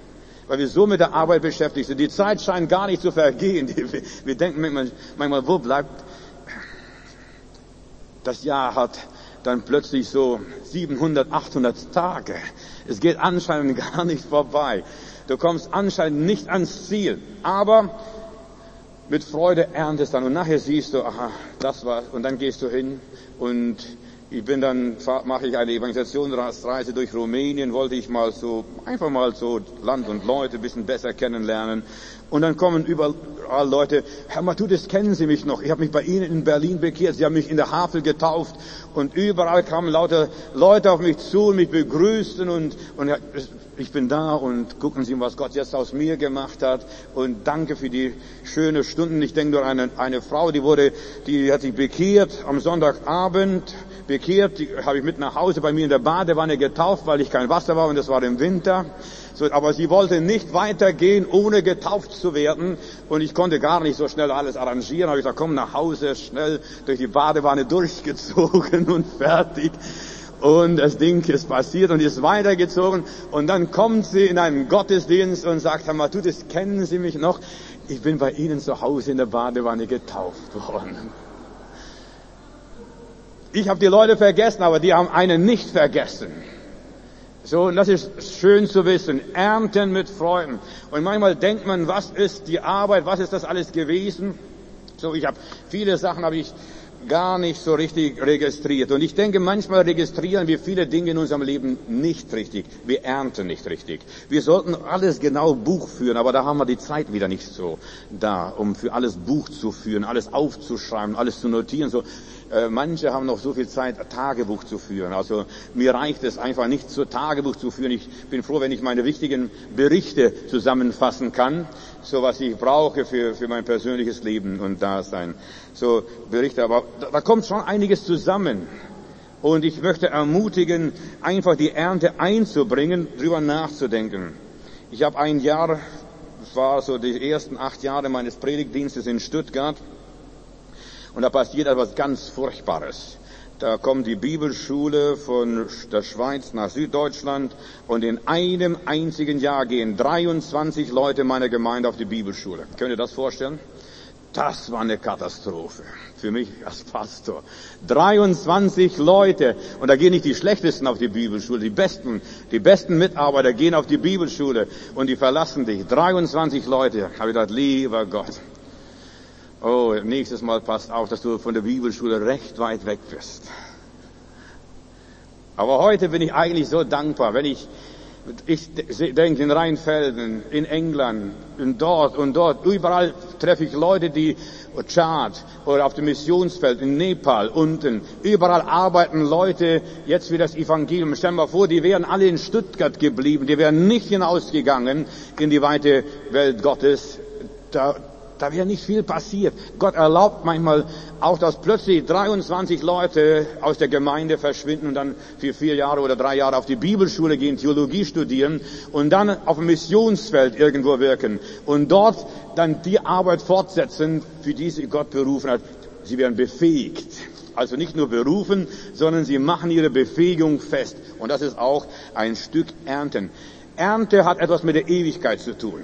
Die Zeit scheint gar nicht zu vergehen. Wir denken manchmal, wo bleibt... Das Jahr hat dann plötzlich so 700, 800 Tage. Es geht anscheinend gar nicht vorbei. Du kommst anscheinend nicht ans Ziel. Aber mit Freude erntest dann. Und nachher siehst du, aha, das war's. Und dann gehst du hin und mache ich eine Evangelisationsreise durch Rumänien, wollte ich einfach mal so Land und Leute ein bisschen besser kennenlernen. Und dann kommen überall Leute, Herr Matthäus, kennen Sie mich noch? Ich habe mich bei Ihnen in Berlin bekehrt, Sie haben mich in der Havel getauft, und überall kamen lauter Leute auf mich zu und mich begrüßten und ich bin da und gucken Sie, was Gott jetzt aus mir gemacht hat, und danke für die schönen Stunden. Ich denke nur an eine Frau, die hat sich bekehrt am Sonntagabend, die habe ich mit nach Hause bei mir in der Badewanne getauft, weil ich kein Wasser war und es war im Winter. So, aber sie wollte nicht weitergehen, ohne getauft zu werden. Und ich konnte gar nicht so schnell alles arrangieren. Habe ich gesagt, komm nach Hause, schnell durch die Badewanne durchgezogen und fertig. Und das Ding ist passiert und ist weitergezogen. Und dann kommt sie in einen Gottesdienst und sagt, Herr Matthäus, kennen Sie mich noch? Ich bin bei Ihnen zu Hause in der Badewanne getauft worden. Ich habe die Leute vergessen, aber die haben einen nicht vergessen. So, und das ist schön zu wissen. Ernten mit Freuden. Und manchmal denkt man, was ist die Arbeit, was ist das alles gewesen? So, viele Sachen habe ich gar nicht so richtig registriert. Und ich denke, manchmal registrieren wir viele Dinge in unserem Leben nicht richtig. Wir ernten nicht richtig. Wir sollten alles genau Buch führen, aber da haben wir die Zeit wieder nicht so da, um für alles Buch zu führen, alles aufzuschreiben, alles zu notieren. So, manche haben noch so viel Zeit, Tagebuch zu führen. Also mir reicht es einfach nicht, so Tagebuch zu führen. Ich bin froh, wenn ich meine wichtigen Berichte zusammenfassen kann, so was ich brauche für mein persönliches Leben und Dasein. So Berichte, aber da kommt schon einiges zusammen. Und ich möchte ermutigen, einfach die Ernte einzubringen, drüber nachzudenken. Ich habe ein Jahr, das war so die ersten 8 Jahre meines Predigtdienstes in Stuttgart, und da passiert etwas ganz Furchtbares. Da kommt die Bibelschule von der Schweiz nach Süddeutschland und in einem einzigen Jahr gehen 23 Leute meiner Gemeinde auf die Bibelschule. Könnt ihr das vorstellen? Das war eine Katastrophe für mich als Pastor. 23 Leute, und da gehen nicht die Schlechtesten auf die Bibelschule, die besten Mitarbeiter gehen auf die Bibelschule und die verlassen dich. 23 Leute. Habe ich gedacht, lieber Gott. Oh, nächstes Mal passt auf, dass du von der Bibelschule recht weit weg bist. Aber heute bin ich eigentlich so dankbar, wenn ich denke in Rheinfelden, in England, und dort, überall treffe ich Leute, die Tschad oder auf dem Missionsfeld, in Nepal, unten, überall arbeiten Leute jetzt für das Evangelium. Stell dir mal vor, die wären alle in Stuttgart geblieben, die wären nicht hinausgegangen in die weite Welt Gottes. Da wäre nicht viel passiert. Gott erlaubt manchmal auch, dass plötzlich 23 Leute aus der Gemeinde verschwinden und dann für 4 Jahre oder 3 Jahre auf die Bibelschule gehen, Theologie studieren und dann auf dem Missionsfeld irgendwo wirken und dort dann die Arbeit fortsetzen, für die sie Gott berufen hat. Sie werden befähigt. Also nicht nur berufen, sondern sie machen ihre Befähigung fest. Und das ist auch ein Stück Ernten. Ernte hat etwas mit der Ewigkeit zu tun.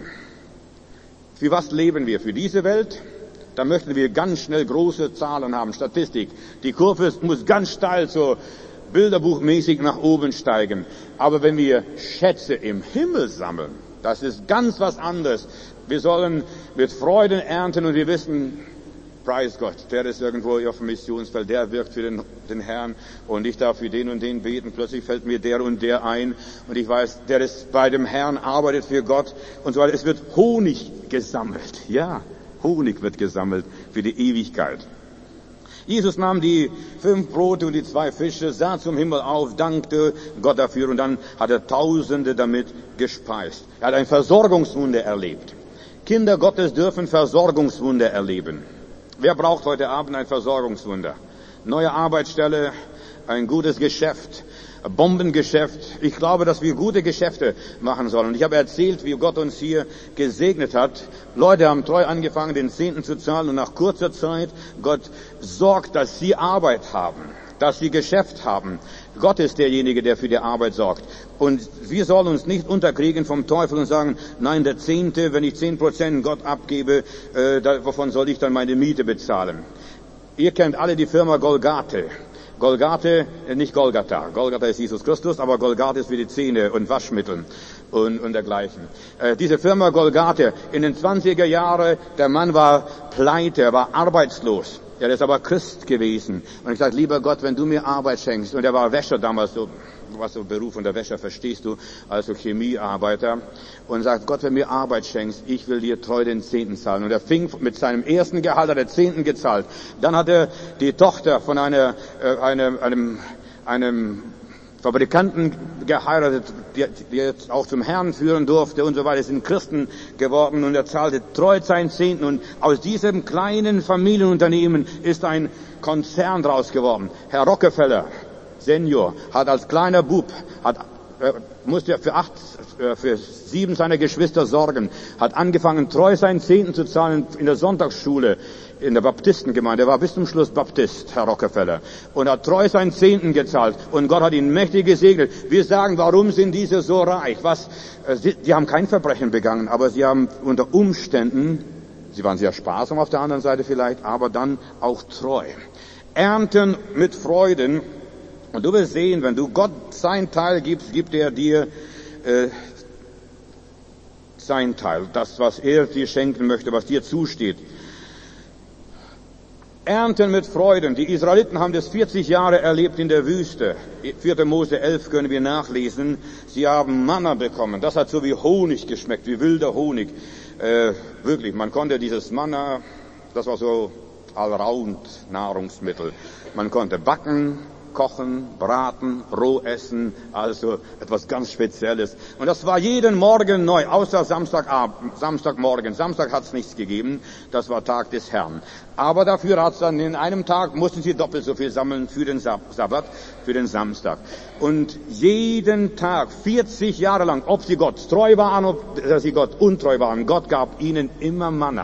Für was leben wir? Für diese Welt? Da möchten wir ganz schnell große Zahlen haben, Statistik. Die Kurve muss ganz steil, so bilderbuchmäßig nach oben steigen. Aber wenn wir Schätze im Himmel sammeln, das ist ganz was anderes. Wir sollen mit Freuden ernten und wir wissen, preis Gott, der ist irgendwo auf dem Missionsfeld, der wirkt für den Herrn und ich darf für den und den beten. Plötzlich fällt mir der und der ein und ich weiß, der ist bei dem Herrn, arbeitet für Gott und so weiter. Es wird Honig gesammelt. Ja, Honig wird gesammelt für die Ewigkeit. Jesus nahm die 5 Brote und die 2 Fische, sah zum Himmel auf, dankte Gott dafür und dann hat er Tausende damit gespeist. Er hat ein Versorgungswunder erlebt. Kinder Gottes dürfen Versorgungswunder erleben. Wer braucht heute Abend ein Versorgungswunder? Neue Arbeitsstelle, ein gutes Geschäft, ein Bombengeschäft. Ich glaube, dass wir gute Geschäfte machen sollen. Und ich habe erzählt, wie Gott uns hier gesegnet hat. Leute haben treu angefangen, den 10. zu zahlen und nach kurzer Zeit, Gott sorgt, dass sie Arbeit haben, dass sie Geschäft haben. Gott ist derjenige, der für die Arbeit sorgt. Und wir sollen uns nicht unterkriegen vom Teufel und sagen, nein, der 10., wenn ich 10% Gott abgebe, wovon soll ich dann meine Miete bezahlen? Ihr kennt alle die Firma Golgathe. Golgathe, nicht Golgatha. Golgatha ist Jesus Christus, aber Golgathe ist für die Zähne und Waschmittel und dergleichen. Diese Firma Golgathe, in den 20er Jahren, der Mann war pleite, er war arbeitslos. Er ist aber Christ gewesen. Und ich sage, lieber Gott, wenn du mir Arbeit schenkst, und er war Wäscher damals, so, was so Beruf unter Wäscher verstehst du, also Chemiearbeiter, und sagt, Gott, wenn mir Arbeit schenkst, ich will dir treu den 10. zahlen. Und er fing mit seinem ersten Gehalt, hat er 10. gezahlt. Dann hat er die Tochter von einem Fabrikanten geheiratet, die jetzt auch zum Herrn führen durfte und so weiter, sind Christen geworden und er zahlte treu seinen 10. Und aus diesem kleinen Familienunternehmen ist ein Konzern draus geworden. Herr Rockefeller, Senior, hat als kleiner Bub, musste für 7 seiner Geschwister sorgen, hat angefangen, treu seinen 10. zu zahlen in der Sonntagsschule, in der Baptistengemeinde. Er war bis zum Schluss Baptist, Herr Rockefeller, und hat treu seinen 10. gezahlt. Und Gott hat ihn mächtig gesegnet. Wir sagen, warum sind diese so reich? Die haben kein Verbrechen begangen, aber sie haben unter Umständen, sie waren sehr sparsam auf der anderen Seite vielleicht, aber dann auch treu. Ernten mit Freuden. Und du wirst sehen, wenn du Gott sein Teil gibst, gibt er dir sein Teil, das, was er dir schenken möchte, was dir zusteht. Ernten mit Freuden. Die Israeliten haben das 40 Jahre erlebt in der Wüste. 4. Mose 11 können wir nachlesen. Sie haben Manna bekommen. Das hat so wie Honig geschmeckt, wie wilder Honig. Wirklich, man konnte dieses Manna, das war so allround Nahrungsmittel. Man konnte backen, kochen, braten, roh essen, also etwas ganz Spezielles. Und das war jeden Morgen neu, außer Samstagmorgen. Samstag hat es nichts gegeben, das war Tag des Herrn. Aber dafür hat es dann in einem Tag, mussten sie doppelt so viel sammeln für den Sabbat, für den Samstag. Und jeden Tag, 40 Jahre lang, ob sie Gott treu waren, ob sie Gott untreu waren, Gott gab ihnen immer Manna.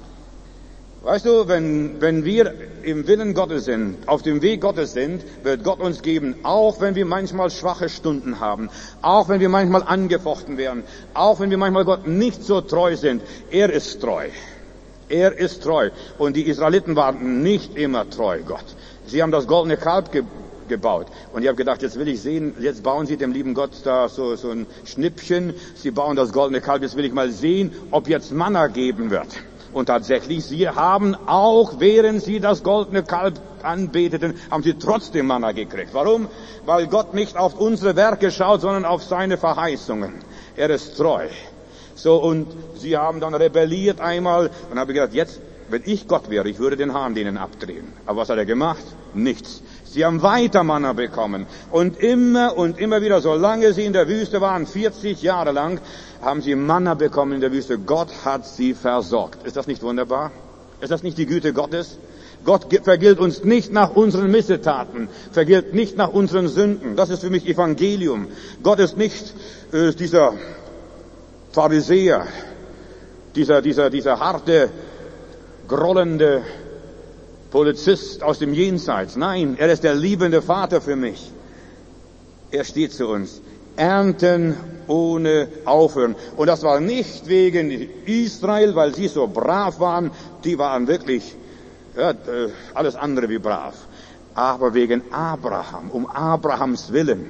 Weißt du, wenn wir im Willen Gottes sind, auf dem Weg Gottes sind, wird Gott uns geben, auch wenn wir manchmal schwache Stunden haben, auch wenn wir manchmal angefochten werden, auch wenn wir manchmal Gott nicht so treu sind. Er ist treu. Er ist treu. Und die Israeliten waren nicht immer treu Gott. Sie haben das goldene Kalb gebaut. Und ich habe gedacht, jetzt will ich sehen, jetzt bauen sie dem lieben Gott da so ein Schnippchen. Sie bauen das goldene Kalb, jetzt will ich mal sehen, ob jetzt Manna geben wird. Und tatsächlich, sie haben auch, während sie das goldene Kalb anbeteten, haben sie trotzdem Manna gekriegt. Warum? Weil Gott nicht auf unsere Werke schaut, sondern auf seine Verheißungen. Er ist treu. So, und sie haben dann rebelliert einmal und habe gedacht, jetzt, wenn ich Gott wäre, ich würde den Hahn denen abdrehen. Aber was hat er gemacht? Nichts. Sie haben weiter Manna bekommen. Und immer wieder, solange sie in der Wüste waren, 40 Jahre lang, haben sie Manna bekommen in der Wüste. Gott hat sie versorgt. Ist das nicht wunderbar? Ist das nicht die Güte Gottes? Gott vergilt uns nicht nach unseren Missetaten, vergilt nicht nach unseren Sünden. Das ist für mich Evangelium. Gott ist nicht dieser Pharisäer, dieser harte, grollende Polizist aus dem Jenseits. Nein, er ist der liebende Vater für mich. Er steht zu uns. Ernten ohne Aufhören. Und das war nicht wegen Israel, weil sie so brav waren. Die waren wirklich alles andere wie brav. Aber wegen Abraham, um Abrahams Willen,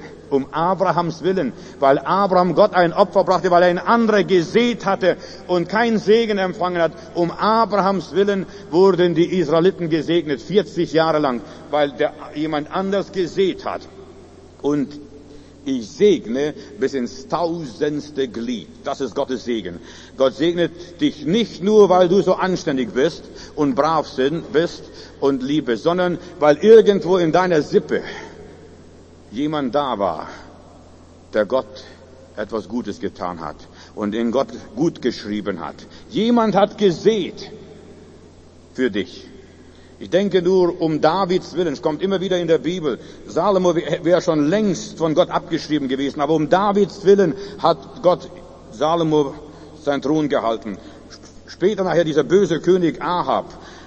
weil Abraham Gott ein Opfer brachte, weil er ein anderer gesät hatte und keinen Segen empfangen hat. Um Abrahams Willen wurden die Israeliten gesegnet, 40 Jahre lang, weil jemand anders gesät hat. Und ich segne bis ins 1000. Glied. Das ist Gottes Segen. Gott segnet dich nicht nur, weil du so anständig bist und brav bist und lieb bist, sondern weil irgendwo in deiner Sippe jemand da war, der Gott etwas Gutes getan hat und den Gott gut geschrieben hat. Jemand hat gesät für dich. Ich denke nur um Davids Willen, es kommt immer wieder in der Bibel, Salomo wäre schon längst von Gott abgeschrieben gewesen, aber um Davids Willen hat Gott Salomo seinen Thron gehalten. Später nachher dieser böse König Ahab,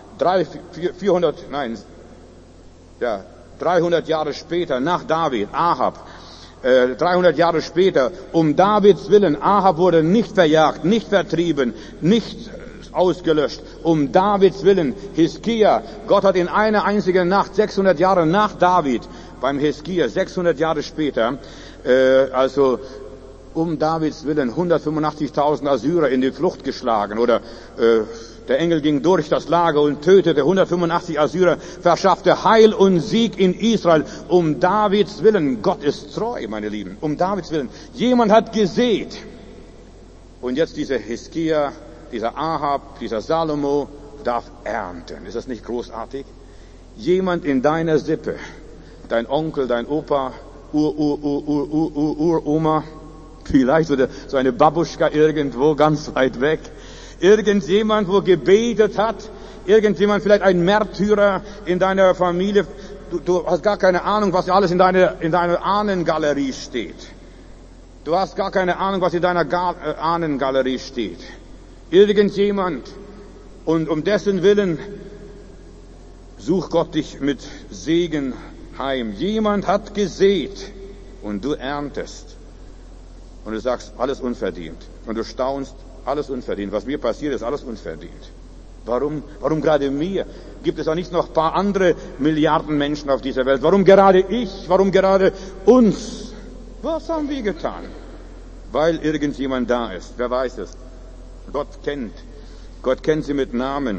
300 Jahre später, nach David, Ahab, 300 Jahre später, um Davids Willen, Ahab wurde nicht verjagt, nicht vertrieben, nicht ausgelöscht, um Davids Willen, Hiskia, Gott hat in einer einzigen Nacht, 600 Jahre nach David, beim Hiskia, 600 Jahre später, um Davids Willen 185.000 Assyrer in die Flucht geschlagen, oder der Engel ging durch das Lager und tötete 185 Assyrer, verschaffte Heil und Sieg in Israel, um Davids Willen. Gott ist treu, meine Lieben, um Davids Willen. Jemand hat gesät. Und jetzt dieser Hiskia, dieser Ahab, dieser Salomo darf ernten. Ist das nicht großartig? Jemand in deiner Sippe, dein Onkel, dein Opa, Uroma, vielleicht so eine Babuschka irgendwo ganz weit weg, irgendjemand, wo gebetet hat, irgendjemand, vielleicht ein Märtyrer in deiner Familie, du hast gar keine Ahnung, was alles in deiner Ahnengalerie steht. Du hast gar keine Ahnung, was in deiner Ahnengalerie steht. Irgendjemand, und um dessen Willen such Gott dich mit Segen heim. Jemand hat gesät und du erntest. Und du sagst, alles unverdient. Und du staunst, alles unverdient. Was mir passiert, ist alles unverdient. Warum gerade mir? Gibt es da nicht noch ein paar andere Milliarden Menschen auf dieser Welt? Warum gerade ich? Warum gerade uns? Was haben wir getan? Weil irgendjemand da ist. Wer weiß es? Gott kennt sie mit Namen.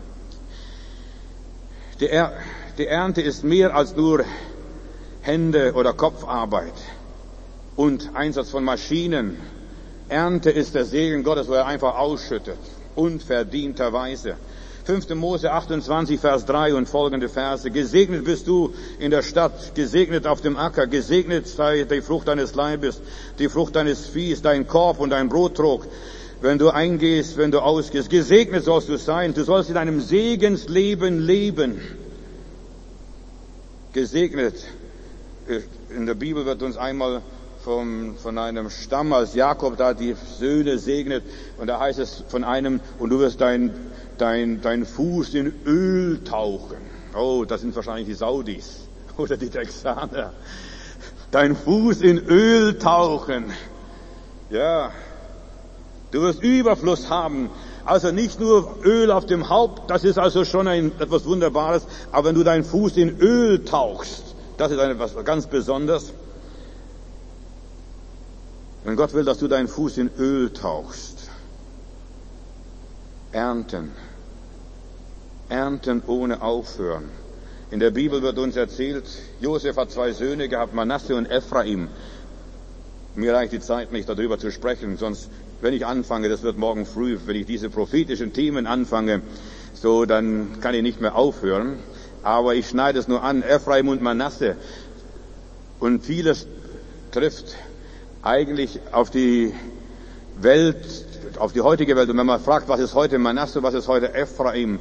Die Ernte ist mehr als nur Hände- oder Kopfarbeit und Einsatz von Maschinen. Ernte ist der Segen Gottes, wo er einfach ausschüttet, unverdienterweise. 5. Mose 28, Vers 3 und folgende Verse. Gesegnet bist du in der Stadt, gesegnet auf dem Acker, gesegnet sei die Frucht deines Leibes, die Frucht deines Viehs, dein Korb und dein Brottrog. Wenn du eingehst, wenn du ausgehst, gesegnet sollst du sein. Du sollst in einem Segensleben leben. Gesegnet. In der Bibel wird uns einmal von einem Stamm, als Jakob da die Söhne segnet, und da heißt es von einem, und du wirst dein Fuß in Öl tauchen. Oh, das sind wahrscheinlich die Saudis oder die Texaner. Dein Fuß in Öl tauchen. Ja, du wirst Überfluss haben. Also nicht nur Öl auf dem Haupt, das ist also schon etwas Wunderbares, aber wenn du deinen Fuß in Öl tauchst, das ist etwas ganz Besonderes. Wenn Gott will, dass du deinen Fuß in Öl tauchst. Ernten. Ernten ohne Aufhören. In der Bibel wird uns erzählt, Josef hat 2 Söhne gehabt, Manasse und Ephraim. Mir reicht die Zeit nicht, darüber zu sprechen, sonst, wenn ich anfange, das wird morgen früh, wenn ich diese prophetischen Themen anfange, so, dann kann ich nicht mehr aufhören. Aber ich schneide es nur an, Ephraim und Manasse. Und vieles trifft eigentlich auf die Welt, auf die heutige Welt. Und wenn man fragt, was ist heute Manasse, was ist heute Ephraim,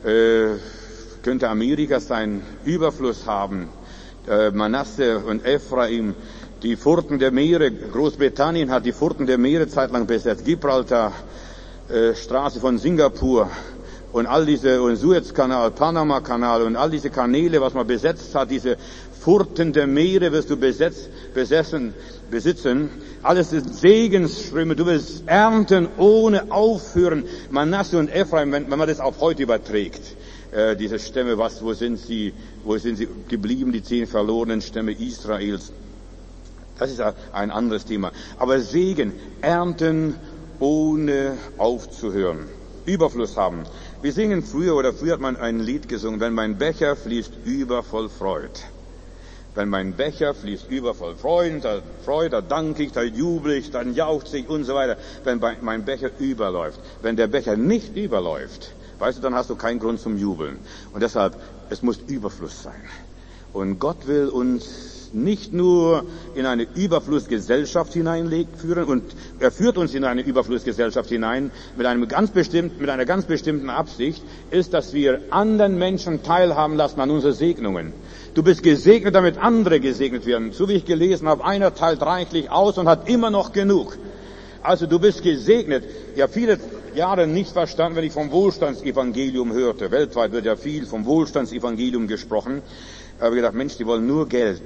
könnte Amerika seinen Überfluss haben. Manasse und Ephraim, die Furten der Meere, Großbritannien hat die Furten der Meere zeitlang besetzt, Gibraltar, Straße von Singapur und all diese, und Suezkanal, Panama-Kanal und all diese Kanäle, was man besetzt hat, diese Furten der Meere wirst du besitzen. Alles sind Segensströme. Du wirst ernten ohne Aufhören. Manasse und Ephraim, wenn man das auf heute überträgt, diese Stämme, wo sind sie geblieben, die 10 verlorenen Stämme Israels? Das ist ein anderes Thema. Aber Segen, ernten ohne aufzuhören. Überfluss haben. Wir singen früher hat man ein Lied gesungen, wenn mein Becher fließt über voll Freud. Wenn mein Becher fließt über voll Freude, da danke ich, da jubel ich, dann jauchze ich und so weiter. Wenn mein Becher überläuft. Wenn der Becher nicht überläuft, weißt du, dann hast du keinen Grund zum Jubeln. Und deshalb, es muss Überfluss sein. Und Gott will uns nicht nur in eine Überflussgesellschaft hineinführen, und er führt uns in eine Überflussgesellschaft hinein mit einer ganz bestimmten Absicht, ist, dass wir anderen Menschen teilhaben lassen an unsere Segnungen. Du bist gesegnet, damit andere gesegnet werden. So wie ich gelesen habe, einer teilt reichlich aus und hat immer noch genug. Also du bist gesegnet. Ich habe viele Jahre nicht verstanden, wenn ich vom Wohlstandsevangelium hörte. Weltweit wird ja viel vom Wohlstandsevangelium gesprochen. Da habe ich gedacht, Mensch, die wollen nur Geld.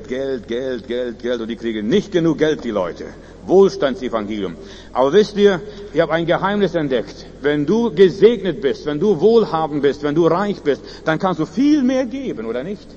Und die kriegen nicht genug Geld, die Leute. Wohlstandsevangelium. Aber wisst ihr, ich habe ein Geheimnis entdeckt. Wenn du gesegnet bist, wenn du wohlhabend bist, wenn du reich bist, dann kannst du viel mehr geben, oder nicht?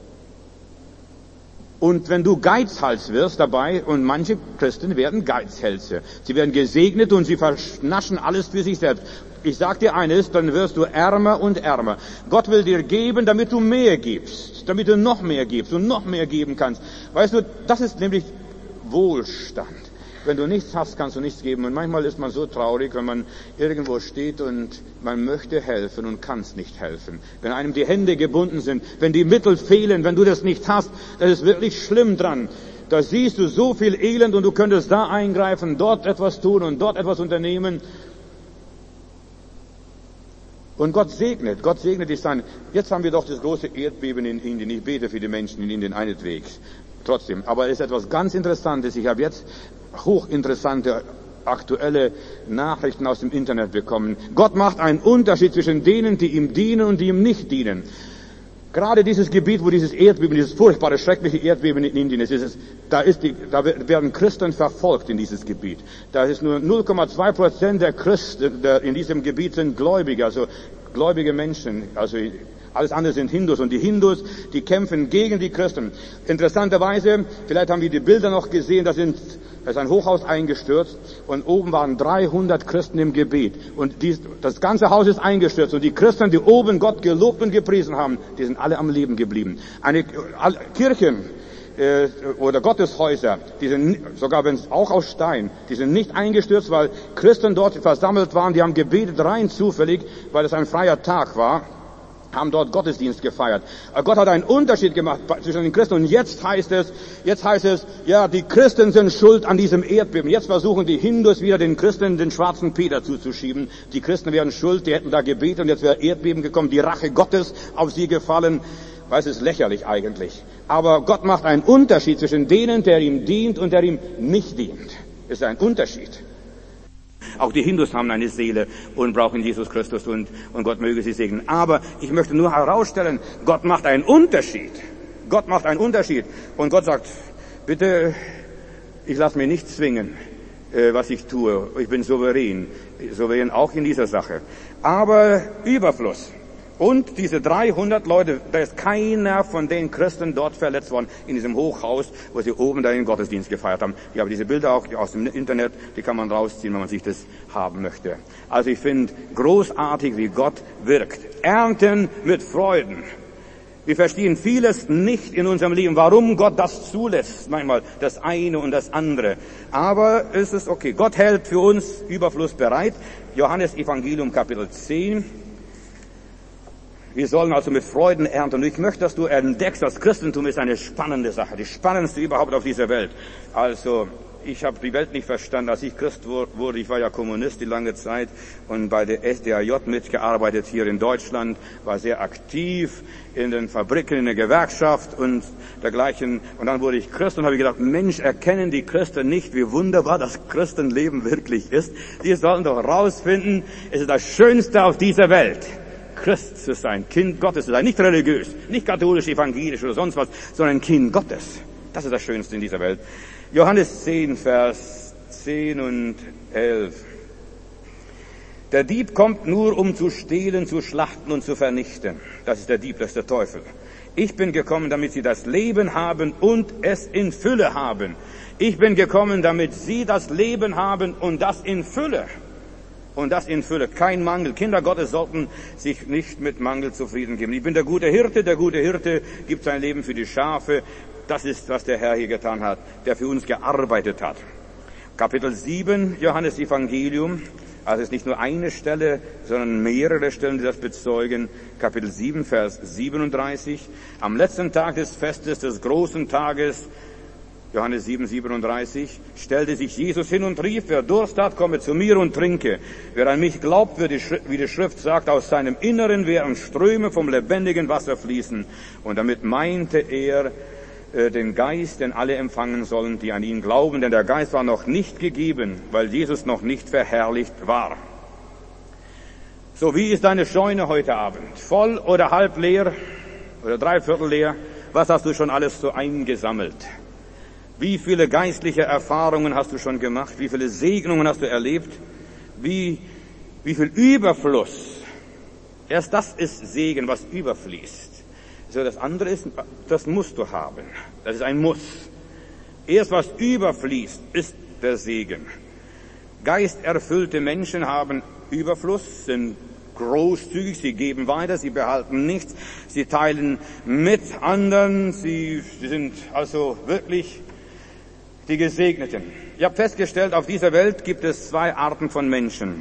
Und wenn du Geizhals wirst dabei, und manche Christen werden Geizhälse. Sie werden gesegnet und sie verschnaschen alles für sich selbst. Ich sag dir eines, dann wirst du ärmer und ärmer. Gott will dir geben, damit du mehr gibst, damit du noch mehr gibst und noch mehr geben kannst. Weißt du, das ist nämlich Wohlstand. Wenn du nichts hast, kannst du nichts geben. Und manchmal ist man so traurig, wenn man irgendwo steht und man möchte helfen und kann es nicht helfen. Wenn einem die Hände gebunden sind, wenn die Mittel fehlen, wenn du das nicht hast, das ist wirklich schlimm dran. Da siehst du so viel Elend und du könntest da eingreifen, dort etwas tun und dort etwas unternehmen. Und Gott segnet dich sein. Jetzt haben wir doch das große Erdbeben in Indien. Ich bete für die Menschen in Indien einetwegs. Trotzdem. Aber es ist etwas ganz Interessantes. Ich habe jetzt hochinteressante, aktuelle Nachrichten aus dem Internet bekommen. Gott macht einen Unterschied zwischen denen, die ihm dienen und die ihm nicht dienen. Gerade dieses Gebiet, wo dieses Erdbeben, dieses furchtbare, schreckliche Erdbeben in Indien ist, da werden Christen verfolgt in dieses Gebiet. Da ist nur 0,2% der Christen in diesem Gebiet sind Gläubige, also gläubige Menschen, also alles andere sind Hindus, und die Hindus, die kämpfen gegen die Christen. Interessanterweise, vielleicht haben wir die Bilder noch gesehen, da ist ein Hochhaus eingestürzt und oben waren 300 Christen im Gebet. Und das ganze Haus ist eingestürzt und die Christen, die oben Gott gelobt und gepriesen haben, die sind alle am Leben geblieben. Kirchen oder Gotteshäuser, die sind, sogar wenn es auch aus Stein, die sind nicht eingestürzt, weil Christen dort versammelt waren, die haben gebetet rein zufällig, weil es ein freier Tag war, haben dort Gottesdienst gefeiert. Gott hat einen Unterschied gemacht zwischen den Christen und jetzt heißt es, ja, die Christen sind schuld an diesem Erdbeben. Jetzt versuchen die Hindus wieder den Christen den schwarzen Peter zuzuschieben. Die Christen wären schuld, die hätten da gebetet und jetzt wäre Erdbeben gekommen, die Rache Gottes auf sie gefallen. Weil es ist lächerlich eigentlich. Aber Gott macht einen Unterschied zwischen denen, der ihm dient und der ihm nicht dient. Es ist ein Unterschied. Auch die Hindus haben eine Seele und brauchen Jesus Christus und Gott möge sie segnen. Aber ich möchte nur herausstellen, Gott macht einen Unterschied. Gott macht einen Unterschied. Und Gott sagt, bitte, ich lasse mich nicht zwingen, was ich tue. Ich bin souverän auch in dieser Sache. Aber Überfluss. Und diese 300 Leute, da ist keiner von den Christen dort verletzt worden, in diesem Hochhaus, wo sie oben da den Gottesdienst gefeiert haben. Ich habe diese Bilder auch aus dem Internet, die kann man rausziehen, wenn man sich das haben möchte. Also ich finde großartig, wie Gott wirkt. Ernten mit Freuden. Wir verstehen vieles nicht in unserem Leben, warum Gott das zulässt, manchmal das eine und das andere. Aber es ist okay. Gott hält für uns Überfluss bereit. Johannes Evangelium Kapitel 10. Wir sollen also mit Freuden ernten. Und ich möchte, dass du entdeckst, das Christentum ist eine spannende Sache, die spannendste überhaupt auf dieser Welt. Also, ich habe die Welt nicht verstanden. Als ich Christ wurde, ich war ja Kommunist die lange Zeit und bei der SDAJ mitgearbeitet hier in Deutschland, war sehr aktiv in den Fabriken, in der Gewerkschaft und dergleichen. Und dann wurde ich Christ und habe gedacht, Mensch, erkennen die Christen nicht, wie wunderbar das Christenleben wirklich ist. Die sollten doch rausfinden, es ist das Schönste auf dieser Welt. Christ zu sein, Kind Gottes zu sein, nicht religiös, nicht katholisch, evangelisch oder sonst was, sondern Kind Gottes. Das ist das Schönste in dieser Welt. Johannes 10, Vers 10 und 11. Der Dieb kommt nur, um zu stehlen, zu schlachten und zu vernichten. Das ist der Dieb, das ist der Teufel. Ich bin gekommen, damit sie das Leben haben und es in Fülle haben. Ich bin gekommen, damit sie das Leben haben und das in Fülle. Und das in Fülle, kein Mangel. Kinder Gottes sollten sich nicht mit Mangel zufrieden geben. Ich bin der gute Hirte gibt sein Leben für die Schafe. Das ist, was der Herr hier getan hat, der für uns gearbeitet hat. Kapitel 7, Johannes Evangelium, also es ist nicht nur eine Stelle, sondern mehrere Stellen, die das bezeugen. Kapitel 7, Vers 37. Am letzten Tag des Festes, des großen Tages, Johannes 7, 37, stellte sich Jesus hin und rief, wer Durst hat, komme zu mir und trinke. Wer an mich glaubt, wird, wie die Schrift sagt, aus seinem Inneren werden Ströme vom lebendigen Wasser fließen. Und damit meinte er den Geist, den alle empfangen sollen, die an ihn glauben, denn der Geist war noch nicht gegeben, weil Jesus noch nicht verherrlicht war. So, wie ist deine Scheune heute Abend? Voll oder halb leer oder dreiviertel leer? Was hast du schon alles so eingesammelt? Wie viele geistliche Erfahrungen hast du schon gemacht? Wie viele Segnungen hast du erlebt? Wie viel Überfluss? Erst das ist Segen, was überfließt. So, das andere ist, das musst du haben. Das ist ein Muss. Erst was überfließt, ist der Segen. Geisterfüllte Menschen haben Überfluss, sind großzügig, sie geben weiter, sie behalten nichts, sie teilen mit anderen, sie sind also wirklich die Gesegneten. Ich habe festgestellt, auf dieser Welt gibt es zwei Arten von Menschen.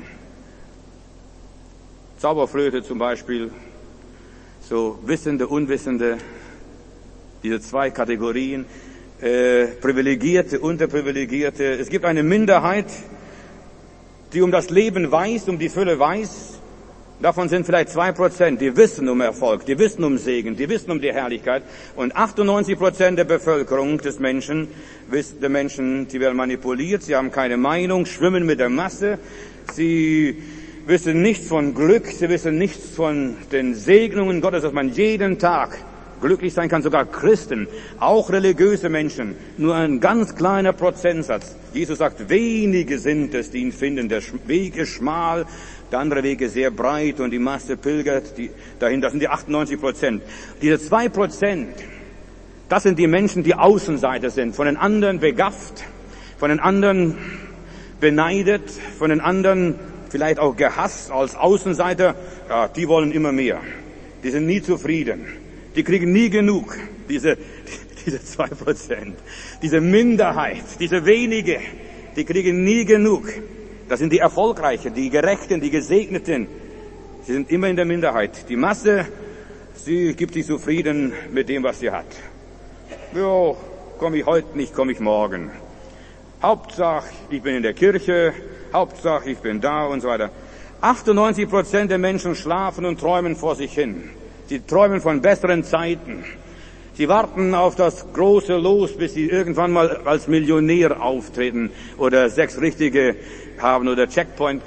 Zauberflöte zum Beispiel, so Wissende, Unwissende, diese zwei Kategorien, Privilegierte, Unterprivilegierte. Es gibt eine Minderheit, die um das Leben weiß, um die Fülle weiß. Davon sind vielleicht 2%, die wissen um Erfolg, die wissen um Segen, die wissen um die Herrlichkeit. Und 98% der Bevölkerung des Menschen, die werden manipuliert, sie haben keine Meinung, schwimmen mit der Masse, sie wissen nichts von Glück, sie wissen nichts von den Segnungen Gottes, dass man jeden Tag glücklich sein kann, sogar Christen, auch religiöse Menschen, nur ein ganz kleiner Prozentsatz. Jesus sagt, wenige sind es, die ihn finden, der Weg ist schmal, der andere Weg ist sehr breit und die Masse pilgert dahin, das sind die 98%. Diese 2%, das sind die Menschen, die Außenseiter sind, von den anderen begafft, von den anderen beneidet, von den anderen vielleicht auch gehasst als Außenseiter. Ja, die wollen immer mehr. Die sind nie zufrieden. Die kriegen nie genug. diese 2%. Diese Minderheit, diese wenige, die kriegen nie genug. Das sind die Erfolgreichen, die Gerechten, die Gesegneten. Sie sind immer in der Minderheit. Die Masse, sie gibt sich zufrieden mit dem, was sie hat. Jo, komme ich heute nicht, komme ich morgen. Hauptsache, ich bin in der Kirche, Hauptsache, ich bin da und so weiter. 98% der Menschen schlafen und träumen vor sich hin. Sie träumen von besseren Zeiten. Sie warten auf das große Los, bis sie irgendwann mal als Millionär auftreten oder 6 Richtige haben oder Checkpoint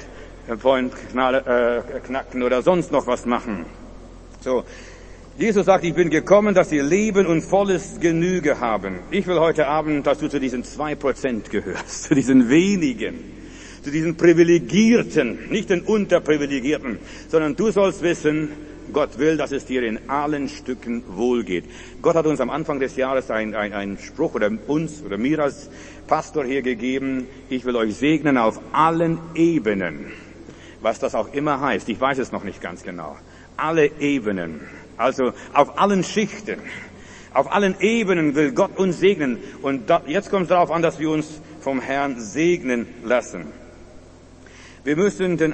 knacken oder sonst noch was machen. So. Jesus sagt, ich bin gekommen, dass sie leben und volles Genüge haben. Ich will heute Abend, dass du zu diesen 2% gehörst, zu diesen wenigen, zu diesen Privilegierten, nicht den Unterprivilegierten, sondern du sollst wissen, Gott will, dass es dir in allen Stücken wohlgeht. Gott hat uns am Anfang des Jahres einen Spruch oder uns oder mir als Pastor hier gegeben, ich will euch segnen auf allen Ebenen. Was das auch immer heißt, ich weiß es noch nicht ganz genau. Alle Ebenen, also auf allen Schichten, auf allen Ebenen will Gott uns segnen. Und jetzt kommt es darauf an, dass wir uns vom Herrn segnen lassen. Wir müssen den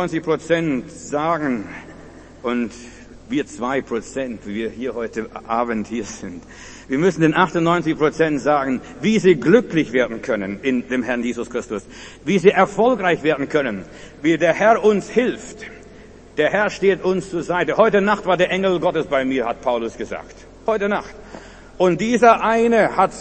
98% sagen, und wir 2%, wie wir hier heute Abend hier sind, wir müssen den 98% sagen, wie sie glücklich werden können in dem Herrn Jesus Christus, wie sie erfolgreich werden können, wie der Herr uns hilft. Der Herr steht uns zur Seite. Heute Nacht war der Engel Gottes bei mir, hat Paulus gesagt. Heute Nacht. Und dieser eine hat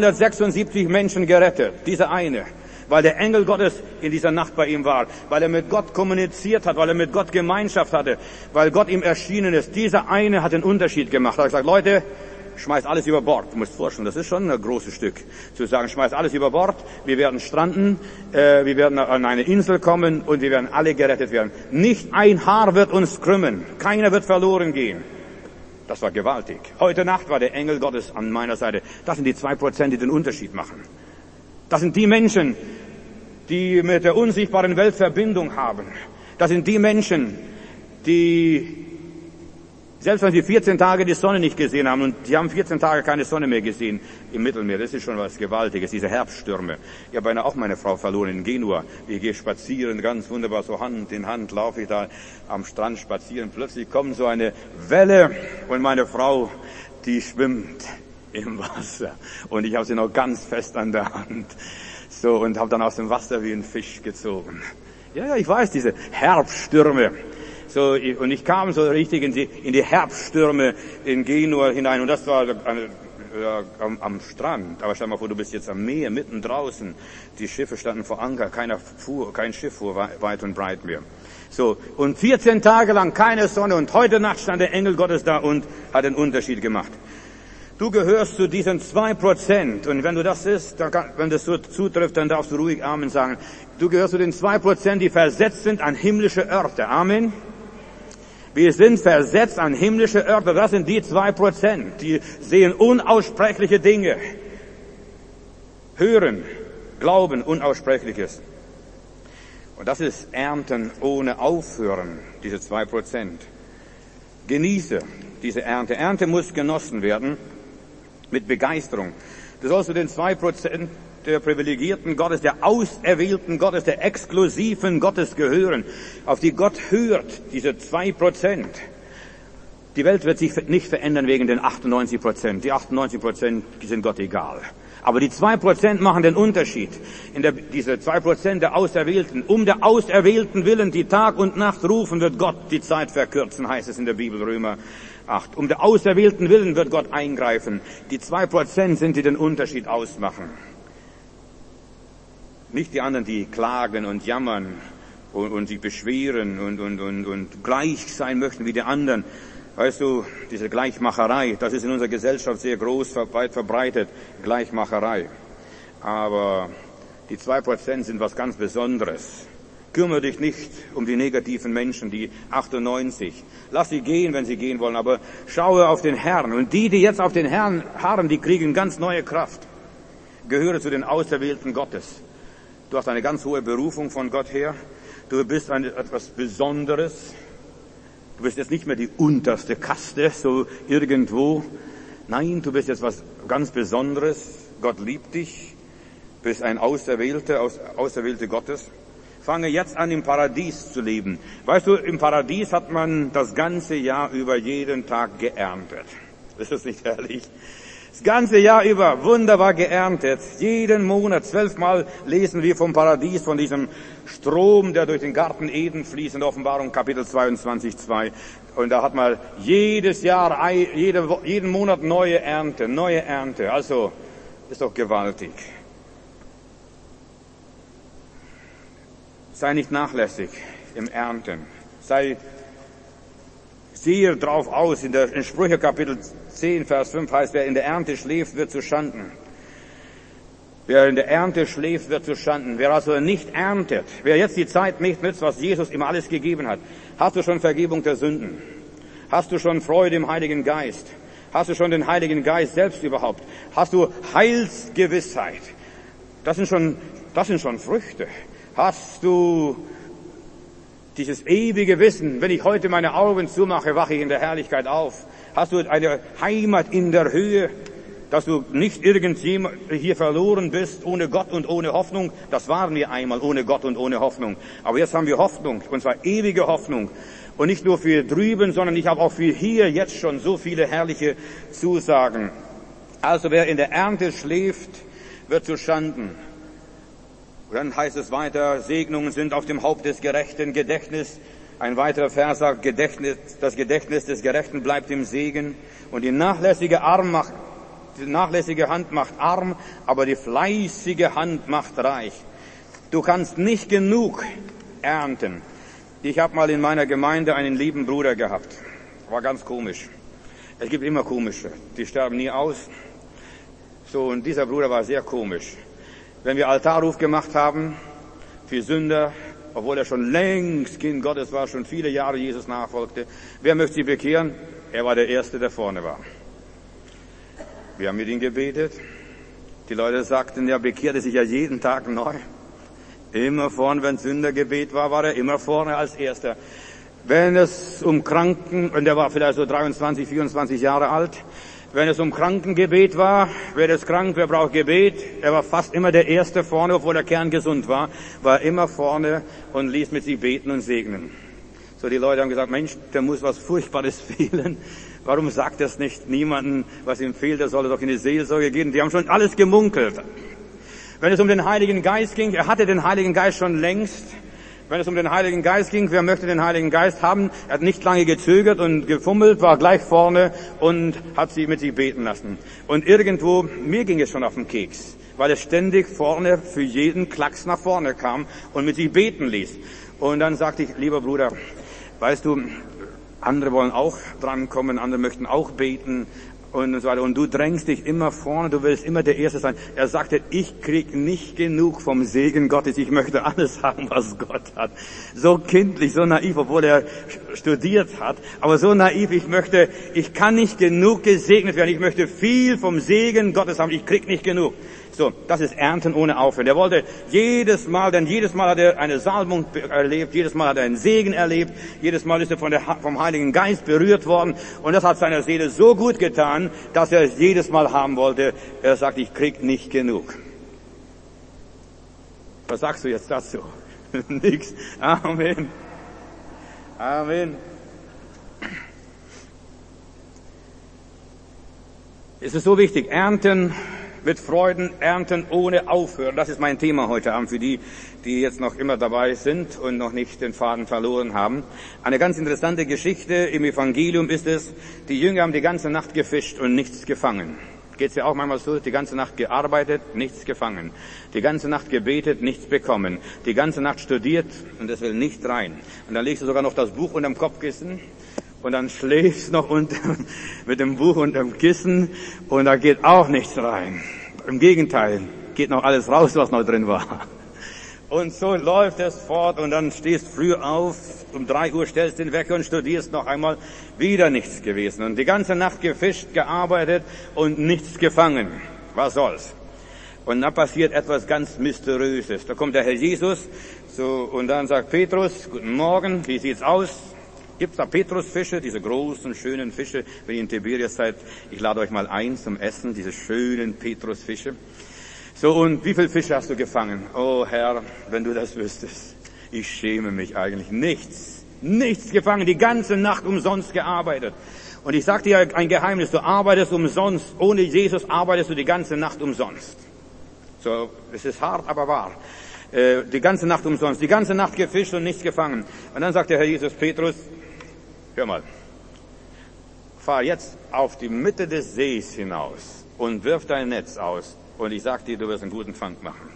276 Menschen gerettet. Dieser eine. Weil der Engel Gottes in dieser Nacht bei ihm war, weil er mit Gott kommuniziert hat, weil er mit Gott Gemeinschaft hatte, weil Gott ihm erschienen ist. Dieser eine hat den Unterschied gemacht. Er hat gesagt, Leute, schmeißt alles über Bord. Du musst vorstellen, das ist schon ein großes Stück. Zu sagen, schmeißt alles über Bord, wir werden stranden, wir werden an eine Insel kommen und wir werden alle gerettet werden. Nicht ein Haar wird uns krümmen, keiner wird verloren gehen. Das war gewaltig. Heute Nacht war der Engel Gottes an meiner Seite. Das sind die 2%, die den Unterschied machen. Das sind die Menschen, die mit der unsichtbaren Welt Verbindung haben. Das sind die Menschen, die, selbst wenn sie 14 Tage die Sonne nicht gesehen haben, und die haben 14 Tage keine Sonne mehr gesehen im Mittelmeer, das ist schon was Gewaltiges, diese Herbststürme. Ich habe beinahe auch meine Frau verloren in Genua. Ich gehe spazieren, ganz wunderbar, so Hand in Hand laufe ich da am Strand spazieren. Plötzlich kommt so eine Welle und meine Frau, die schwimmt im Wasser. Und ich habe sie noch ganz fest an der Hand. So, und habe dann aus dem Wasser wie ein Fisch gezogen. Ja, ich weiß, diese Herbststürme. So, und ich kam so richtig in die Herbststürme in Genua hinein. Und das war am Strand. Aber stell mal vor, du bist jetzt am Meer, mitten draußen. Die Schiffe standen vor Anker, kein Schiff fuhr weit und breit mehr. So, und 14 Tage lang keine Sonne. Und heute Nacht stand der Engel Gottes da und hat den Unterschied gemacht. Du gehörst zu diesen 2%. Und wenn du das ist, wenn das so zutrifft, dann darfst du ruhig Amen sagen. Du gehörst zu den 2%, die versetzt sind an himmlische Örter. Amen. Wir sind versetzt an himmlische Örter. Das sind die 2%, die sehen unaussprechliche Dinge. Hören, glauben, Unaussprechliches. Und das ist Ernten ohne Aufhören, diese 2%. Genieße diese Ernte. Ernte muss genossen werden. Mit Begeisterung. Du sollst zu den 2% der privilegierten Gottes, der auserwählten Gottes, der exklusiven Gottes gehören, auf die Gott hört, diese 2%. Die Welt wird sich nicht verändern wegen den 98%. Die 98% sind Gott egal. Aber die 2% machen den Unterschied. Diese 2% der Auserwählten, um der Auserwählten willen, die Tag und Nacht rufen, wird Gott die Zeit verkürzen, heißt es in der Bibel, Römer 8. Um der Auserwählten willen wird Gott eingreifen. Die 2% sind, die den Unterschied ausmachen. Nicht die anderen, die klagen und jammern und sich beschweren und gleich sein möchten wie die anderen. Weißt du, diese Gleichmacherei, das ist in unserer Gesellschaft sehr groß, weit verbreitet, Gleichmacherei. Aber die 2% sind was ganz Besonderes. Kümmere dich nicht um die negativen Menschen, die 98. Lass sie gehen, wenn sie gehen wollen, aber schaue auf den Herrn. Und die jetzt auf den Herrn harren, die kriegen ganz neue Kraft. Gehöre zu den Auserwählten Gottes. Du hast eine ganz hohe Berufung von Gott her. Du bist etwas Besonderes. Du bist jetzt nicht mehr die unterste Kaste, so irgendwo. Nein, du bist jetzt was ganz Besonderes. Gott liebt dich, bist ein Auserwählte Gottes. Fange jetzt an, im Paradies zu leben. Weißt du, im Paradies hat man das ganze Jahr über jeden Tag geerntet. Ist das nicht herrlich? Das ganze Jahr über wunderbar geerntet. Jeden Monat 12 Mal lesen wir vom Paradies, von diesem Strom, der durch den Garten Eden fließt, in der Offenbarung Kapitel 22, 2. Und da hat man jedes Jahr, jeden Monat neue Ernte. Also, ist doch gewaltig. Sei nicht nachlässig im Ernten. Siehe drauf aus. In Sprüche Kapitel 10, Vers 5 heißt, wer in der Ernte schläft, wird zu Schanden. Wer in der Ernte schläft, wird zu Schanden. Wer also nicht erntet, wer jetzt die Zeit nicht nützt, was Jesus ihm alles gegeben hat. Hast du schon Vergebung der Sünden? Hast du schon Freude im Heiligen Geist? Hast du schon den Heiligen Geist selbst überhaupt? Hast du Heilsgewissheit? Das sind schon Früchte. Hast du dieses ewige Wissen, wenn ich heute meine Augen zumache, wache ich in der Herrlichkeit auf? Hast du eine Heimat in der Höhe, dass du nicht irgendwie hier verloren bist, ohne Gott und ohne Hoffnung? Das waren wir einmal, ohne Gott und ohne Hoffnung. Aber jetzt haben wir Hoffnung, und zwar ewige Hoffnung. Und nicht nur für drüben, sondern ich habe auch für hier jetzt schon so viele herrliche Zusagen. Also wer in der Ernte schläft, wird zu Schanden. Und dann heißt es weiter, Segnungen sind auf dem Haupt des Gerechten, Gedächtnis. Ein weiterer Vers sagt, das Gedächtnis des Gerechten bleibt im Segen. Und die nachlässige Hand macht arm, aber die fleißige Hand macht reich. Du kannst nicht genug ernten. Ich habe mal in meiner Gemeinde einen lieben Bruder gehabt. War ganz komisch. Es gibt immer komische, die sterben nie aus. So, und dieser Bruder war sehr komisch. Wenn wir Altarruf gemacht haben für Sünder, obwohl er schon längst Kind Gottes war, schon viele Jahre Jesus nachfolgte, wer möchte sie bekehren? Er war der Erste, der vorne war. Wir haben mit ihm gebetet. Die Leute sagten, er bekehrte sich ja jeden Tag neu. Immer vorne, wenn Sündergebet war, war er immer vorne als Erster. Wenn es um Kranken, und er war vielleicht so 23, 24 Jahre alt, wenn es um Krankengebet war, wer ist krank, wer braucht Gebet, er war fast immer der Erste vorne, obwohl der Kern gesund war immer vorne und ließ mit sich beten und segnen. So, die Leute haben gesagt, Mensch, der muss was Furchtbares fehlen. Warum sagt das nicht niemandem, was ihm fehlt, er soll doch in die Seelsorge gehen. Die haben schon alles gemunkelt. Wenn es um den Heiligen Geist ging, er hatte den Heiligen Geist schon längst. Wenn es um den Heiligen Geist ging, wer möchte den Heiligen Geist haben? Er hat nicht lange gezögert und gefummelt, war gleich vorne und hat sie mit sich beten lassen. Und irgendwo, mir ging es schon auf den Keks, weil er ständig vorne für jeden Klacks nach vorne kam und mit sich beten ließ. Und dann sagte ich, lieber Bruder, weißt du, andere wollen auch drankommen, andere möchten auch beten und so weiter. Und du drängst dich immer vorne, du willst immer der Erste sein. Er sagte, ich krieg nicht genug vom Segen Gottes, ich möchte alles haben, was Gott hat. So kindlich, so naiv, obwohl er studiert hat, aber so naiv, ich kann nicht genug gesegnet werden, ich möchte viel vom Segen Gottes haben, ich krieg nicht genug. So, das ist Ernten ohne Aufhören. Er wollte jedes Mal hat er eine Salbung erlebt, jedes Mal hat er einen Segen erlebt, jedes Mal ist er vom Heiligen Geist berührt worden und das hat seiner Seele so gut getan, dass er es jedes Mal haben wollte. Er sagt, ich krieg nicht genug. Was sagst du jetzt dazu? Nix. Amen. Amen. Es ist so wichtig, ernten mit Freuden, ernten ohne Aufhören. Das ist mein Thema heute Abend für die jetzt noch immer dabei sind und noch nicht den Faden verloren haben. Eine ganz interessante Geschichte im Evangelium ist es, die Jünger haben die ganze Nacht gefischt und nichts gefangen. Geht's ja auch manchmal so, die ganze Nacht gearbeitet, nichts gefangen. Die ganze Nacht gebetet, nichts bekommen. Die ganze Nacht studiert und es will nicht rein. Und dann legst du sogar noch das Buch unterm Kopfkissen und dann schläfst noch mit dem Buch unterm Kissen und da geht auch nichts rein. Im Gegenteil, geht noch alles raus, was noch drin war. Und so läuft es fort und dann stehst früh auf, um 3 Uhr stellst den Wecker und studierst noch einmal, wieder nichts gewesen. Und die ganze Nacht gefischt, gearbeitet und nichts gefangen. Was soll's? Und dann passiert etwas ganz Mysteriöses. Da kommt der Herr Jesus, so, und dann sagt Petrus, guten Morgen, wie sieht's aus? Gibt's da Petrusfische, diese großen, schönen Fische, wenn ihr in Tiberias seid, ich lade euch mal ein zum Essen, diese schönen Petrusfische. So, und wie viele Fische hast du gefangen? Oh Herr, wenn du das wüsstest. Ich schäme mich eigentlich. Nichts gefangen, die ganze Nacht umsonst gearbeitet. Und ich sag dir ein Geheimnis, du arbeitest umsonst, ohne Jesus arbeitest du die ganze Nacht umsonst. So, es ist hart, aber wahr. Die ganze Nacht umsonst, die ganze Nacht gefischt und nichts gefangen. Und dann sagt der Herr Jesus, Petrus, hör mal, fahr jetzt auf die Mitte des Sees hinaus und wirf dein Netz aus. Und ich sag dir, du wirst einen guten Fang machen.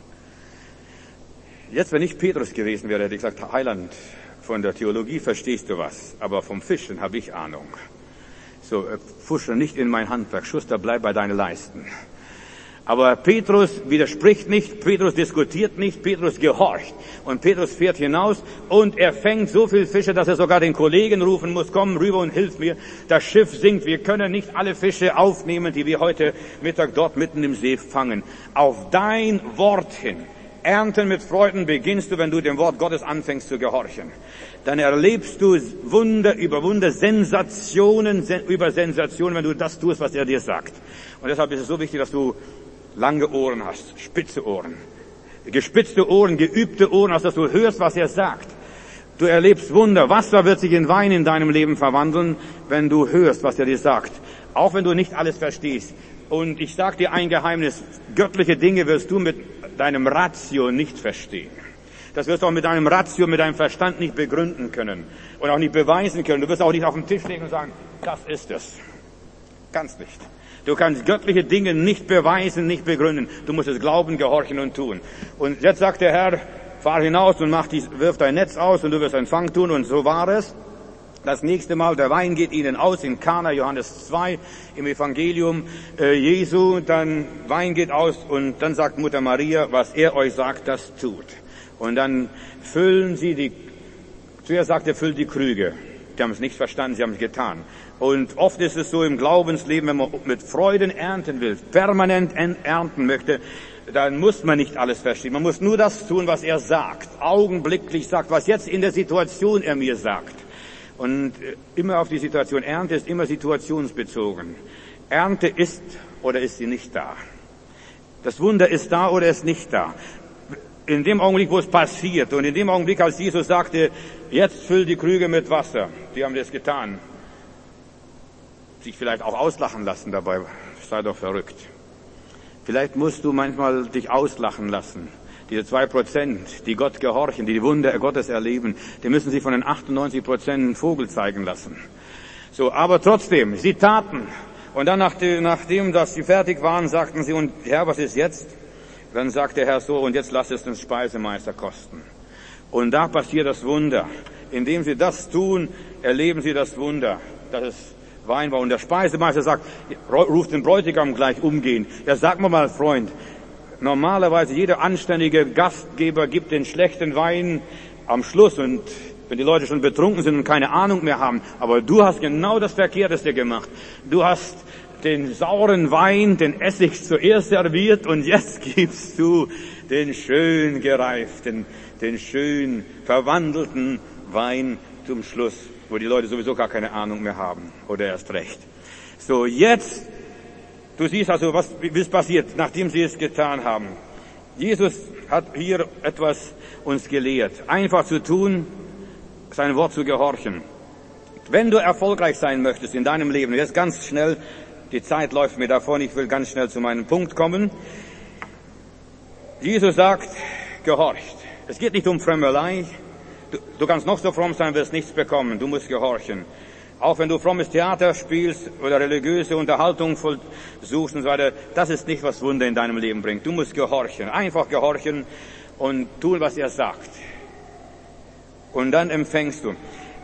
Jetzt, wenn ich Petrus gewesen wäre, hätte ich gesagt, Heiland, von der Theologie verstehst du was, aber vom Fischen habe ich Ahnung. So, fusche nicht in mein Handwerk, Schuster, bleib bei deinen Leisten. Aber Petrus widerspricht nicht, Petrus diskutiert nicht, Petrus gehorcht. Und Petrus fährt hinaus und er fängt so viel Fische, dass er sogar den Kollegen rufen muss, komm rüber und hilf mir. Das Schiff sinkt, wir können nicht alle Fische aufnehmen, die wir heute Mittag dort mitten im See fangen. Auf dein Wort hin. Ernten mit Freuden beginnst du, wenn du dem Wort Gottes anfängst zu gehorchen. Dann erlebst du Wunder über Wunder, Sensationen über Sensationen, wenn du das tust, was er dir sagt. Und deshalb ist es so wichtig, dass du lange Ohren hast, spitze Ohren. Gespitzte Ohren, geübte Ohren hast, dass du hörst, was er sagt. Du erlebst Wunder. Wasser wird sich in Wein in deinem Leben verwandeln, wenn du hörst, was er dir sagt. Auch wenn du nicht alles verstehst. Und ich sage dir ein Geheimnis, göttliche Dinge wirst du mit deinem Ratio nicht verstehen. Das wirst du auch mit deinem Ratio, mit deinem Verstand nicht begründen können und auch nicht beweisen können. Du wirst auch nicht auf den Tisch legen und sagen, das ist es. Kannst nicht. Du kannst göttliche Dinge nicht beweisen, nicht begründen. Du musst es glauben, gehorchen und tun. Und jetzt sagt der Herr, fahr hinaus und wirf dein Netz aus und du wirst einen Fang tun. Und so war es. Das nächste Mal, der Wein geht ihnen aus in Kana, Johannes 2, im Evangelium Jesu. Dann Wein geht aus und dann sagt Mutter Maria, was er euch sagt, das tut. Und dann füllen sie zuerst sagt er, füllt die Krüge. Die haben es nicht verstanden, sie haben es getan. Und oft ist es so im Glaubensleben, wenn man mit Freuden ernten will, permanent ernten möchte, dann muss man nicht alles verstehen. Man muss nur das tun, was er sagt. Augenblicklich sagt, was jetzt in der Situation er mir sagt. Und immer auf die Situation. Ernte ist immer situationsbezogen. Ernte ist oder ist sie nicht da. Das Wunder ist da oder ist nicht da. In dem Augenblick, wo es passiert und in dem Augenblick, als Jesus sagte, jetzt füll die Krüge mit Wasser, die haben das getan. Sich vielleicht auch auslachen lassen dabei, sei doch verrückt. Vielleicht musst du manchmal dich auslachen lassen. Diese 2%, die Gott gehorchen, die die Wunder Gottes erleben, die müssen sich von den 98% einen Vogel zeigen lassen. So, aber trotzdem, sie taten. Und dann, nachdem, dass sie fertig waren, sagten sie, und Herr, was ist jetzt? Dann sagt der Herr so, und jetzt lass es den Speisemeister kosten. Und da passiert das Wunder. Indem sie das tun, erleben sie das Wunder, dass es Wein war. Und der Speisemeister sagt, ruft den Bräutigam gleich umgehend. Ja, sag mal, Freund, normalerweise jeder anständige Gastgeber gibt den schlechten Wein am Schluss und wenn die Leute schon betrunken sind und keine Ahnung mehr haben. Aber du hast genau das Verkehrteste gemacht. Du hast den sauren Wein, den Essig zuerst serviert und jetzt gibst du den schön gereiften, den schön verwandelten Wein zum Schluss, wo die Leute sowieso gar keine Ahnung mehr haben oder erst recht. So, jetzt, du siehst also, wie es passiert, nachdem sie es getan haben. Jesus hat hier etwas uns gelehrt. Einfach zu tun, sein Wort zu gehorchen. Wenn du erfolgreich sein möchtest in deinem Leben, jetzt ganz schnell, die Zeit läuft mir davon, ich will ganz schnell zu meinem Punkt kommen. Jesus sagt, gehorcht. Es geht nicht um Frömmelei. Du kannst noch so fromm sein, wirst nichts bekommen. Du musst gehorchen. Auch wenn du frommes Theater spielst oder religiöse Unterhaltung suchst und so weiter, das ist nicht, was Wunder in deinem Leben bringt. Du musst gehorchen. Einfach gehorchen und tun, was er sagt. Und dann empfängst du.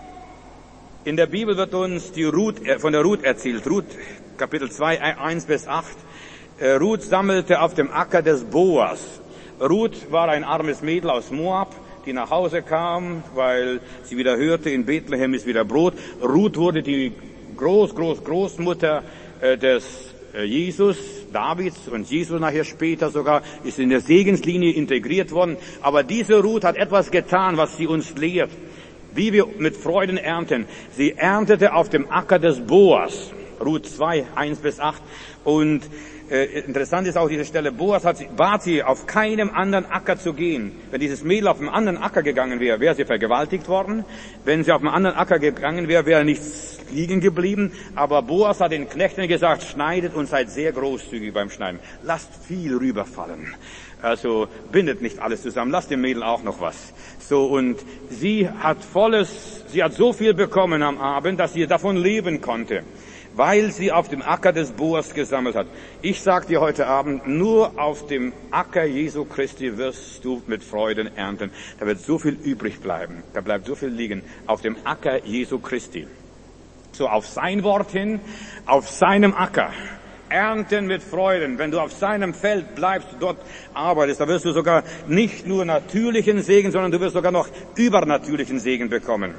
In der Bibel wird uns von der Ruth erzählt. Ruth, Kapitel 2, 1 bis 8. Ruth sammelte auf dem Acker des Boas. Ruth war ein armes Mädel aus Moab, die nach Hause kam, weil sie wieder hörte, in Bethlehem ist wieder Brot. Ruth wurde die Großmutter des Jesus, Davids, und Jesus nachher später sogar, ist in der Segenslinie integriert worden. Aber diese Ruth hat etwas getan, was sie uns lehrt. Wie wir mit Freuden ernten. Sie erntete auf dem Acker des Boas. Ruth 2, 1-8. Und interessant ist auch diese Stelle, Boas bat sie, auf keinem anderen Acker zu gehen. Wenn dieses Mädel auf einem anderen Acker gegangen wäre, wäre sie vergewaltigt worden. Wenn sie auf einem anderen Acker gegangen wäre, wäre nichts liegen geblieben. Aber Boas hat den Knechten gesagt, schneidet und seid sehr großzügig beim Schneiden. Lasst viel rüberfallen. Also bindet nicht alles zusammen, lasst dem Mädel auch noch was. So, und sie hat so viel bekommen am Abend, dass sie davon leben konnte, weil sie auf dem Acker des Boas gesammelt hat. Ich sage dir heute Abend, nur auf dem Acker Jesu Christi wirst du mit Freuden ernten. Da wird so viel übrig bleiben, da bleibt so viel liegen, auf dem Acker Jesu Christi. So, auf sein Wort hin, auf seinem Acker. Ernten mit Freuden. Wenn du auf seinem Feld bleibst, dort arbeitest, da wirst du sogar nicht nur natürlichen Segen, sondern du wirst sogar noch übernatürlichen Segen bekommen.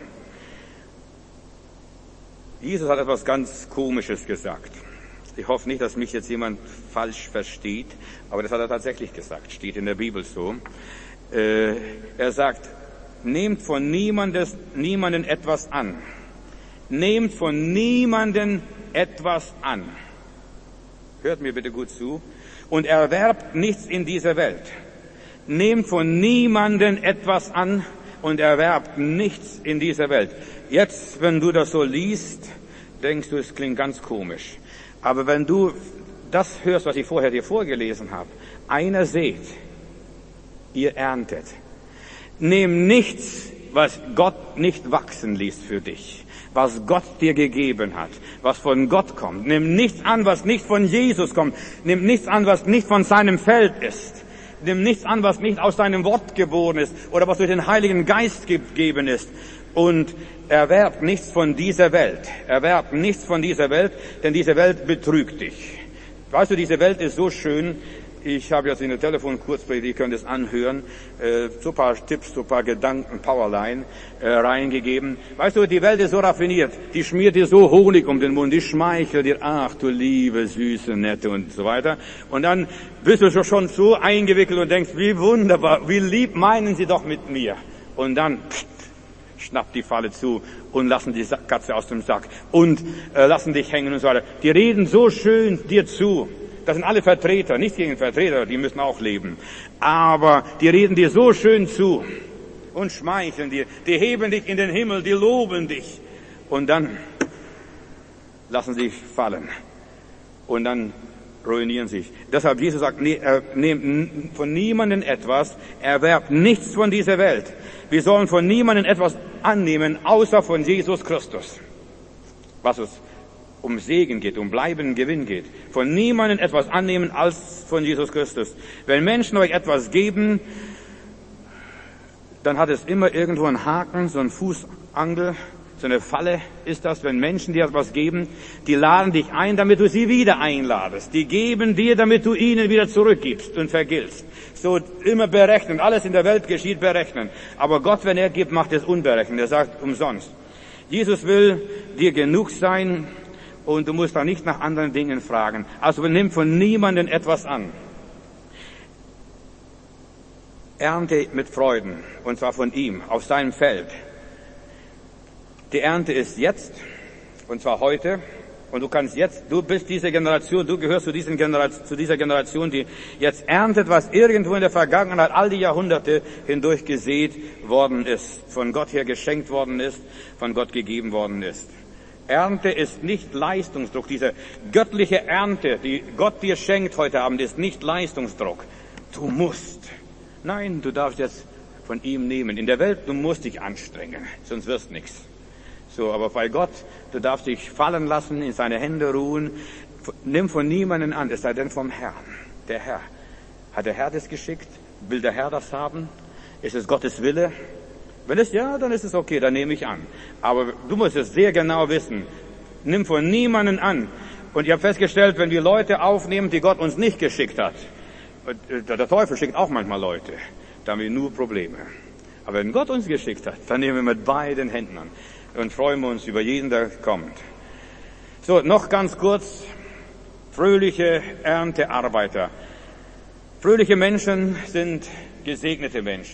Jesus hat etwas ganz Komisches gesagt. Ich hoffe nicht, dass mich jetzt jemand falsch versteht, aber das hat er tatsächlich gesagt, steht in der Bibel so. Er sagt, nehmt von niemanden etwas an. Nehmt von niemanden etwas an. Hört mir bitte gut zu. Und erwerbt nichts in dieser Welt. Nehmt von niemanden etwas an und erwerbt nichts in dieser Welt. Jetzt, wenn du das so liest, denkst du, es klingt ganz komisch. Aber wenn du das hörst, was ich vorher dir vorgelesen habe, einer sät, ihr erntet. Nimm nichts, was Gott nicht wachsen ließ für dich, was Gott dir gegeben hat, was von Gott kommt. Nimm nichts an, was nicht von Jesus kommt. Nimm nichts an, was nicht von seinem Feld ist. Nimm nichts an, was nicht aus seinem Wort geboren ist oder was durch den Heiligen Geist gegeben ist. Und erwerb nichts von dieser Welt. Erwerb nichts von dieser Welt, denn diese Welt betrügt dich. Weißt du, diese Welt ist so schön. Ich habe jetzt in der Telefon-Kurzpredigt, ihr könnt es anhören, so ein paar Tipps, so ein paar Gedanken, Powerline reingegeben. Weißt du, die Welt ist so raffiniert, die schmiert dir so Honig um den Mund, die schmeichelt dir, ach du liebe, süße, nette und so weiter. Und dann bist du schon so eingewickelt und denkst, wie wunderbar, wie lieb meinen sie doch mit mir. Und dann schnappt die Falle zu und lassen die Katze aus dem Sack und lassen dich hängen und so weiter. Die reden so schön dir zu. Das sind alle Vertreter, nicht gegen Vertreter, die müssen auch leben. Aber die reden dir so schön zu und schmeicheln dir. Die heben dich in den Himmel, die loben dich. Und dann lassen sie dich fallen. Und dann ruinieren sich. Deshalb Jesus sagt, nehmt von niemandem etwas, erwerbt nichts von dieser Welt. Wir sollen von niemandem etwas annehmen, außer von Jesus Christus. Was es um Segen geht, um bleibenden Gewinn geht. Von niemandem etwas annehmen als von Jesus Christus. Wenn Menschen euch etwas geben, dann hat es immer irgendwo einen Haken, so einen Fußangel, so eine Falle ist das, wenn Menschen dir etwas geben, die laden dich ein, damit du sie wieder einladest. Die geben dir, damit du ihnen wieder zurückgibst und vergiltst. So immer berechnen. Alles in der Welt geschieht berechnen. Aber Gott, wenn er gibt, macht es unberechnet. Er sagt umsonst. Jesus will dir genug sein, und du musst da nicht nach anderen Dingen fragen. Also nimm von niemandem etwas an. Ernte mit Freuden, und zwar von ihm, auf seinem Feld. Die Ernte ist jetzt, und zwar heute. Und du bist diese Generation, du gehörst zu dieser Generation, die jetzt erntet, was irgendwo in der Vergangenheit all die Jahrhunderte hindurch gesät worden ist, von Gott her geschenkt worden ist, von Gott gegeben worden ist. Ernte ist nicht Leistungsdruck. Diese göttliche Ernte, die Gott dir schenkt heute Abend, ist nicht Leistungsdruck. Du musst. Nein, du darfst jetzt von ihm nehmen. In der Welt, du musst dich anstrengen, sonst wirst nichts. So, aber bei Gott, du darfst dich fallen lassen, in seine Hände ruhen. Nimm von niemandem an, es sei denn vom Herrn. Der Herr. Hat der Herr das geschickt? Will der Herr das haben? Ist es Gottes Wille? Wenn es ja, dann ist es okay, dann nehme ich an. Aber du musst es sehr genau wissen. Nimm von niemanden an. Und ich habe festgestellt, wenn wir Leute aufnehmen, die Gott uns nicht geschickt hat, der Teufel schickt auch manchmal Leute, da haben wir nur Probleme. Aber wenn Gott uns geschickt hat, dann nehmen wir mit beiden Händen an und freuen wir uns über jeden, der kommt. So, noch ganz kurz, fröhliche Erntearbeiter. Fröhliche Menschen sind gesegnete Menschen.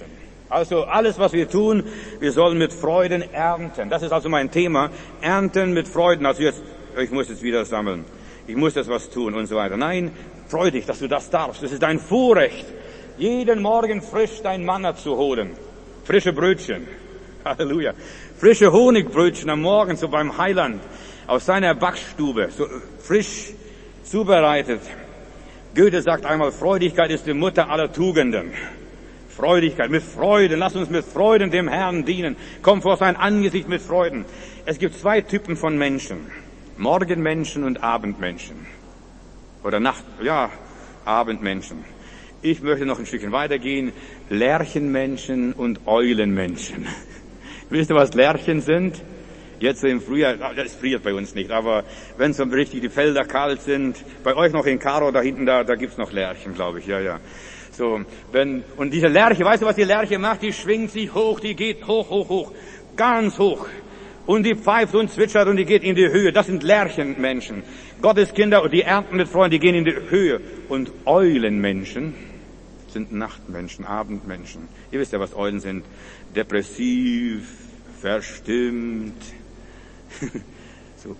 Also alles, was wir tun, wir sollen mit Freuden ernten. Das ist also mein Thema. Ernten mit Freuden. Also jetzt, ich muss jetzt wieder sammeln. Ich muss jetzt was tun und so weiter. Nein, freu dich, dass du das darfst. Das ist dein Vorrecht, jeden Morgen frisch dein Manna zu holen. Frische Brötchen. Halleluja. Frische Honigbrötchen am Morgen, so beim Heiland. Aus seiner Backstube. So frisch zubereitet. Goethe sagt einmal, Freudigkeit ist die Mutter aller Tugenden. Freudigkeit, mit Freuden, lass uns mit Freuden dem Herrn dienen. Komm vor sein Angesicht mit Freuden. Es gibt zwei Typen von Menschen. Morgenmenschen und Abendmenschen. Oder Abendmenschen. Ich möchte noch ein Stückchen weitergehen. Lerchenmenschen und Eulenmenschen. Wisst ihr, was Lerchen sind? Jetzt im Frühjahr, das friert bei uns nicht, aber wenn so richtig die Felder kalt sind, bei euch noch in Karo da hinten, da gibt's noch Lerchen, glaube ich, ja. So, und diese Lerche, weißt du, was die Lerche macht? Die schwingt sich hoch, die geht hoch, ganz hoch. Und die pfeift und zwitschert und die geht in die Höhe. Das sind Lerchenmenschen. Gottes Kinder, die ernten mit Freude, die gehen in die Höhe. Und Eulenmenschen sind Nachtmenschen, Abendmenschen. Ihr wisst ja, was Eulen sind. Depressiv, verstimmt. So,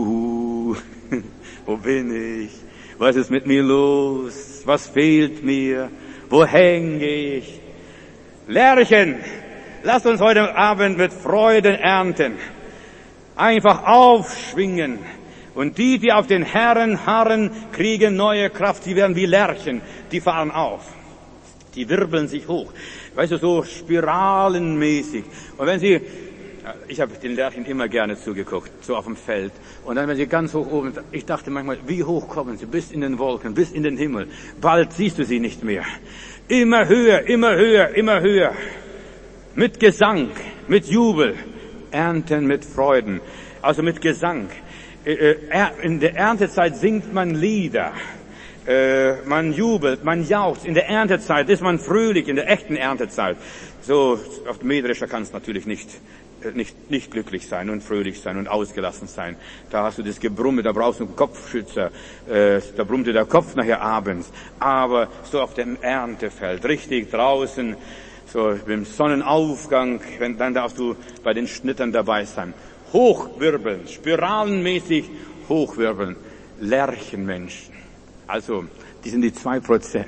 wo bin ich? Was ist mit mir los? Was fehlt mir? Wo hänge ich? Lerchen, lasst uns heute Abend mit Freuden ernten. Einfach aufschwingen. Und die auf den Herrn harren, kriegen neue Kraft. Sie werden wie Lerchen. Die fahren auf. Die wirbeln sich hoch. Weißt du, so spiralenmäßig. Und wenn sie, ich habe den Lerchen immer gerne zugeguckt, so auf dem Feld. Und dann, wenn sie ganz hoch oben, ich dachte manchmal, wie hoch kommen sie? Bis in den Wolken, bis in den Himmel. Bald siehst du sie nicht mehr. Immer höher, immer höher, immer höher. Mit Gesang, mit Jubel. Ernten mit Freuden. Also mit Gesang. In der Erntezeit singt man Lieder. Man jubelt, man jauchzt. In der Erntezeit ist man fröhlich, in der echten Erntezeit. So, auf dem Mähdrescher kann es natürlich nicht glücklich sein und fröhlich sein und ausgelassen sein. Da hast du das Gebrumme, da brauchst du einen Kopfschützer, da brummte der Kopf nachher abends. Aber so auf dem Erntefeld, richtig draußen, so beim Sonnenaufgang, dann darfst du bei den Schnittern dabei sein. Hochwirbeln, spiralenmäßig hochwirbeln, Lerchenmenschen. Also, die sind die 2%.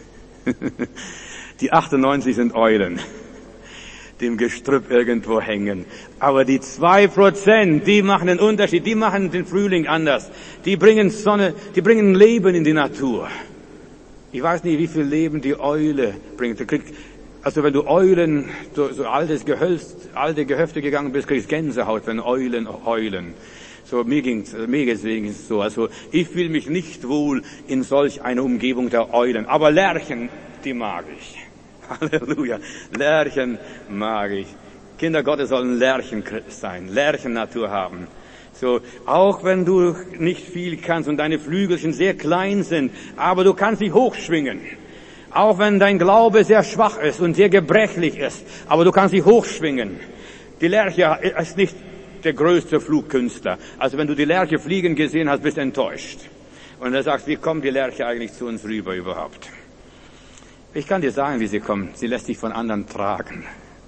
Die 98 sind Eulen, die im Gestrüpp irgendwo hängen. Aber die 2%, die machen den Unterschied, die machen den Frühling anders. Die bringen Sonne, die bringen Leben in die Natur. Ich weiß nicht, wie viel Leben die Eule bringt. Also wenn du Eulen, so alte Gehöfte gegangen bist, kriegst Gänsehaut, wenn Eulen heulen. So, mir geht's so. Also, ich fühle mich nicht wohl in solch einer Umgebung der Eulen. Aber Lerchen, die mag ich. Halleluja. Lerchen mag ich. Kinder Gottes sollen Lerchen sein, Lerchennatur haben. So, auch wenn du nicht viel kannst und deine Flügelchen sehr klein sind, aber du kannst dich hochschwingen. Auch wenn dein Glaube sehr schwach ist und sehr gebrechlich ist, aber du kannst dich hochschwingen. Die Lerche ist nicht der größte Flugkünstler. Also wenn du die Lerche fliegen gesehen hast, bist du enttäuscht. Und du sagst, wie kommt die Lerche eigentlich zu uns rüber überhaupt? Ich kann dir sagen, wie sie kommt. Sie lässt sich von anderen tragen.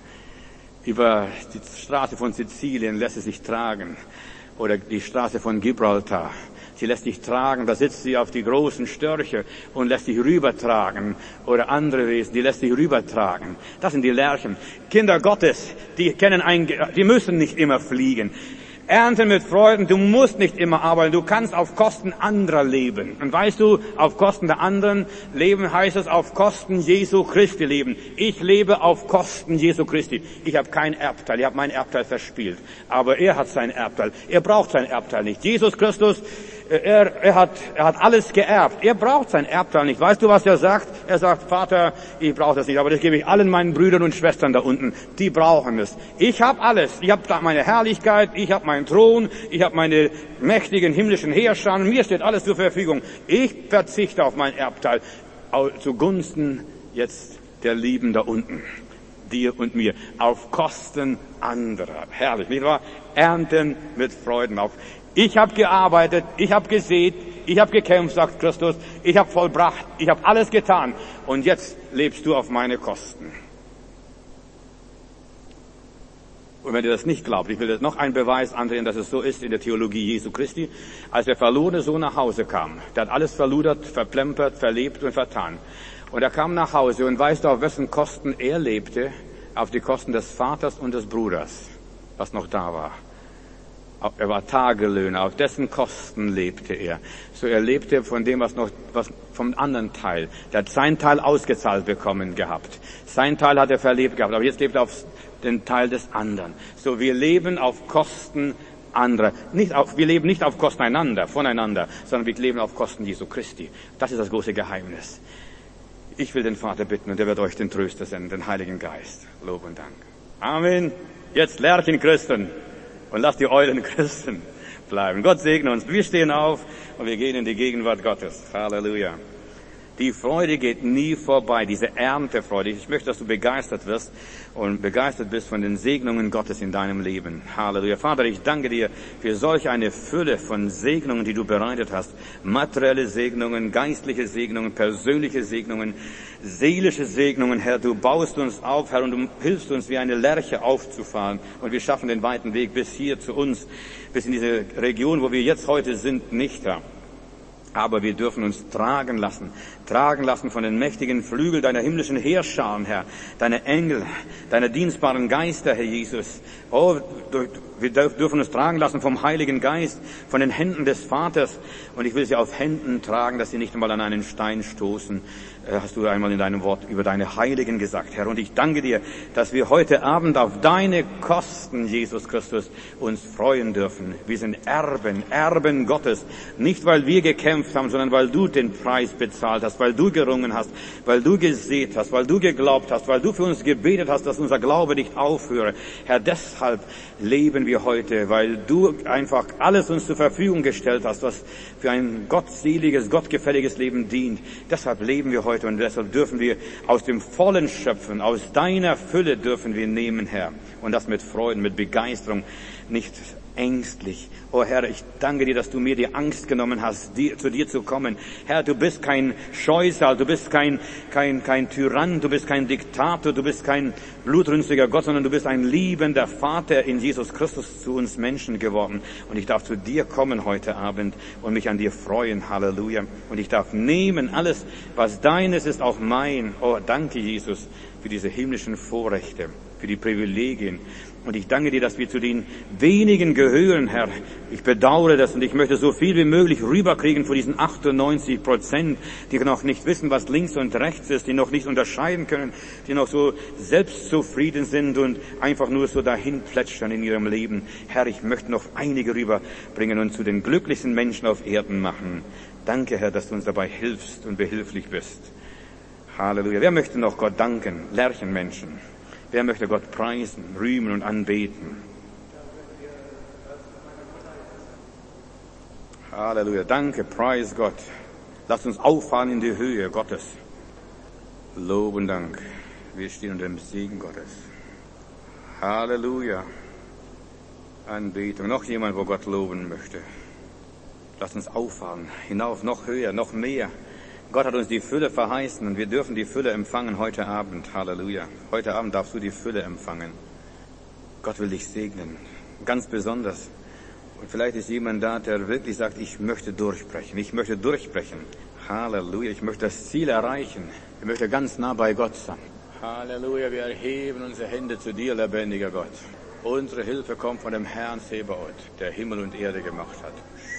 Über die Straße von Sizilien lässt sie sich tragen. Oder die Straße von Gibraltar. Sie lässt dich tragen, da sitzt sie auf die großen Störche und lässt dich rübertragen. Oder andere Wesen, die lässt dich rübertragen. Das sind die Lerchen. Kinder Gottes, die müssen nicht immer fliegen. Ernten mit Freuden, du musst nicht immer arbeiten, du kannst auf Kosten anderer leben. Und weißt du, auf Kosten der anderen leben heißt es auf Kosten Jesu Christi leben. Ich lebe auf Kosten Jesu Christi. Ich habe kein Erbteil, ich habe mein Erbteil verspielt. Aber er hat sein Erbteil. Er braucht sein Erbteil nicht. Jesus Christus, er hat alles geerbt. Er braucht sein Erbteil nicht. Weißt du, was er sagt? Er sagt, Vater, ich brauche das nicht, aber das gebe ich allen meinen Brüdern und Schwestern da unten. Die brauchen es. Ich habe alles. Ich habe meine Herrlichkeit, ich habe meinen Thron, ich habe meine mächtigen himmlischen Heerscharen. Mir steht alles zur Verfügung. Ich verzichte auf mein Erbteil zugunsten jetzt der Lieben da unten. Dir und mir. Auf Kosten anderer. Herrlich, nicht wahr? Ernten mit Freuden auf. Ich habe gearbeitet, ich habe gesät, ich habe gekämpft, sagt Christus, ich habe vollbracht, ich habe alles getan und jetzt lebst du auf meine Kosten. Und wenn ihr das nicht glaubt, ich will jetzt noch einen Beweis andrehen, dass es so ist in der Theologie Jesu Christi. Als der verlorene Sohn nach Hause kam, der hat alles verludert, verplempert, verlebt und vertan. Und er kam nach Hause und weißt du, auf wessen Kosten er lebte? Auf die Kosten des Vaters und des Bruders, was noch da war. Er war Tagelöhner, auf dessen Kosten lebte er. So er lebte von dem, was vom anderen Teil. Der hat seinen Teil ausgezahlt bekommen gehabt. Sein Teil hat er verlebt gehabt, aber jetzt lebt er auf den Teil des anderen. So wir leben auf Kosten anderer. Wir leben nicht auf Kosten voneinander, sondern wir leben auf Kosten Jesu Christi. Das ist das große Geheimnis. Ich will den Vater bitten und er wird euch den Tröster senden, den Heiligen Geist. Lob und Dank. Amen. Jetzt Lerchenchristen und lasst die Eulenchristen bleiben. Gott segne uns. Wir stehen auf und wir gehen in die Gegenwart Gottes. Halleluja. Die Freude geht nie vorbei, diese Erntefreude. Ich möchte, dass du begeistert wirst und begeistert bist von den Segnungen Gottes in deinem Leben. Halleluja. Vater, ich danke dir für solch eine Fülle von Segnungen, die du bereitet hast. Materielle Segnungen, geistliche Segnungen, persönliche Segnungen, seelische Segnungen, Herr. Du baust uns auf, Herr, und du hilfst uns wie eine Lerche aufzufahren. Und wir schaffen den weiten Weg bis hier zu uns, bis in diese Region, wo wir jetzt heute sind, nicht, Herr. Aber wir dürfen uns tragen lassen von den mächtigen Flügeln deiner himmlischen Heerscharen, Herr, deine Engel, deine dienstbaren Geister, Herr Jesus. Oh, wir dürfen uns tragen lassen vom Heiligen Geist, von den Händen des Vaters. Und ich will sie auf Händen tragen, dass sie nicht einmal an einen Stein stoßen. Hast du einmal in deinem Wort über deine Heiligen gesagt, Herr. Und ich danke dir, dass wir heute Abend auf deine Kosten, Jesus Christus, uns freuen dürfen. Wir sind Erben Gottes. Nicht, weil wir gekämpft haben, sondern weil du den Preis bezahlt hast, weil du gerungen hast, weil du gesät hast, weil du geglaubt hast, weil du für uns gebetet hast, dass unser Glaube nicht aufhöre. Herr, deshalb leben wir heute, weil du einfach alles uns zur Verfügung gestellt hast, was für ein gottseliges, gottgefälliges Leben dient. Deshalb leben wir heute und deshalb dürfen wir aus dem Vollen schöpfen, aus deiner Fülle dürfen wir nehmen, Herr. Und das mit Freuden, mit Begeisterung, nicht ängstlich. Oh Herr, ich danke dir, dass du mir die Angst genommen hast, zu dir zu kommen. Herr, du bist kein Scheusal, du bist kein Tyrann, du bist kein Diktator, du bist kein blutrünstiger Gott, sondern du bist ein liebender Vater in Jesus Christus zu uns Menschen geworden. Und ich darf zu dir kommen heute Abend und mich an dir freuen. Halleluja. Und ich darf nehmen alles, was deines ist, auch mein. Oh, danke Jesus für diese himmlischen Vorrechte, für die Privilegien. Und ich danke dir, dass wir zu den wenigen gehören, Herr. Ich bedauere das und ich möchte so viel wie möglich rüberkriegen von diesen 98%, die noch nicht wissen, was links und rechts ist, die noch nicht unterscheiden können, die noch so selbstzufrieden sind und einfach nur so dahin plätschern in ihrem Leben. Herr, ich möchte noch einige rüberbringen und zu den glücklichsten Menschen auf Erden machen. Danke, Herr, dass du uns dabei hilfst und behilflich bist. Halleluja. Wer möchte noch Gott danken? Lerchenmenschen. Wer möchte Gott preisen, rühmen und anbeten? Halleluja. Danke, preis Gott. Lasst uns auffahren in die Höhe Gottes. Lob und Dank. Wir stehen unter dem Segen Gottes. Halleluja. Anbetung. Noch jemand, wo Gott loben möchte? Lasst uns auffahren, hinauf, noch höher, noch mehr. Gott hat uns die Fülle verheißen und wir dürfen die Fülle empfangen heute Abend. Halleluja. Heute Abend darfst du die Fülle empfangen. Gott will dich segnen. Ganz besonders. Und vielleicht ist jemand da, der wirklich sagt, ich möchte durchbrechen. Ich möchte durchbrechen. Halleluja. Ich möchte das Ziel erreichen. Ich möchte ganz nah bei Gott sein. Halleluja. Wir erheben unsere Hände zu dir, lebendiger Gott. Unsere Hilfe kommt von dem Herrn Zebaoth, der Himmel und Erde gemacht hat.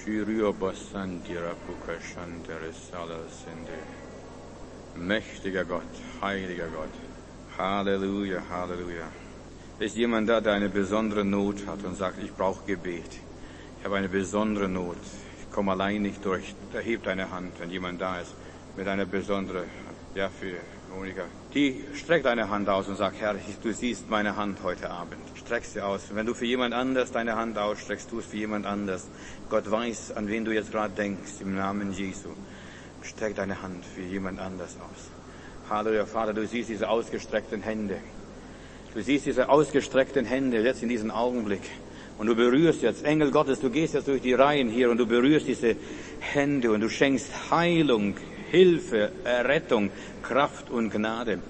Mächtiger Gott, heiliger Gott. Halleluja, Halleluja. Ist jemand da, der eine besondere Not hat und sagt, ich brauche Gebet. Ich habe eine besondere Not. Ich komme allein nicht durch. Erheb deine Hand, wenn jemand da ist, mit einer besonderen, ja, für Monika. Die streckt deine Hand aus und sagt, Herr, du siehst meine Hand heute Abend. Streck sie aus. Wenn du für jemand anders deine Hand ausstreckst, tu es für jemand anders. Gott weiß, an wen du jetzt gerade denkst, im Namen Jesu. Streck deine Hand für jemand anders aus. Halleluja, Vater, du siehst diese ausgestreckten Hände. Du siehst diese ausgestreckten Hände jetzt in diesem Augenblick. Und du berührst jetzt, Engel Gottes, du gehst jetzt durch die Reihen hier und du berührst diese Hände und du schenkst Heilung, Hilfe, Errettung, Kraft und Gnade.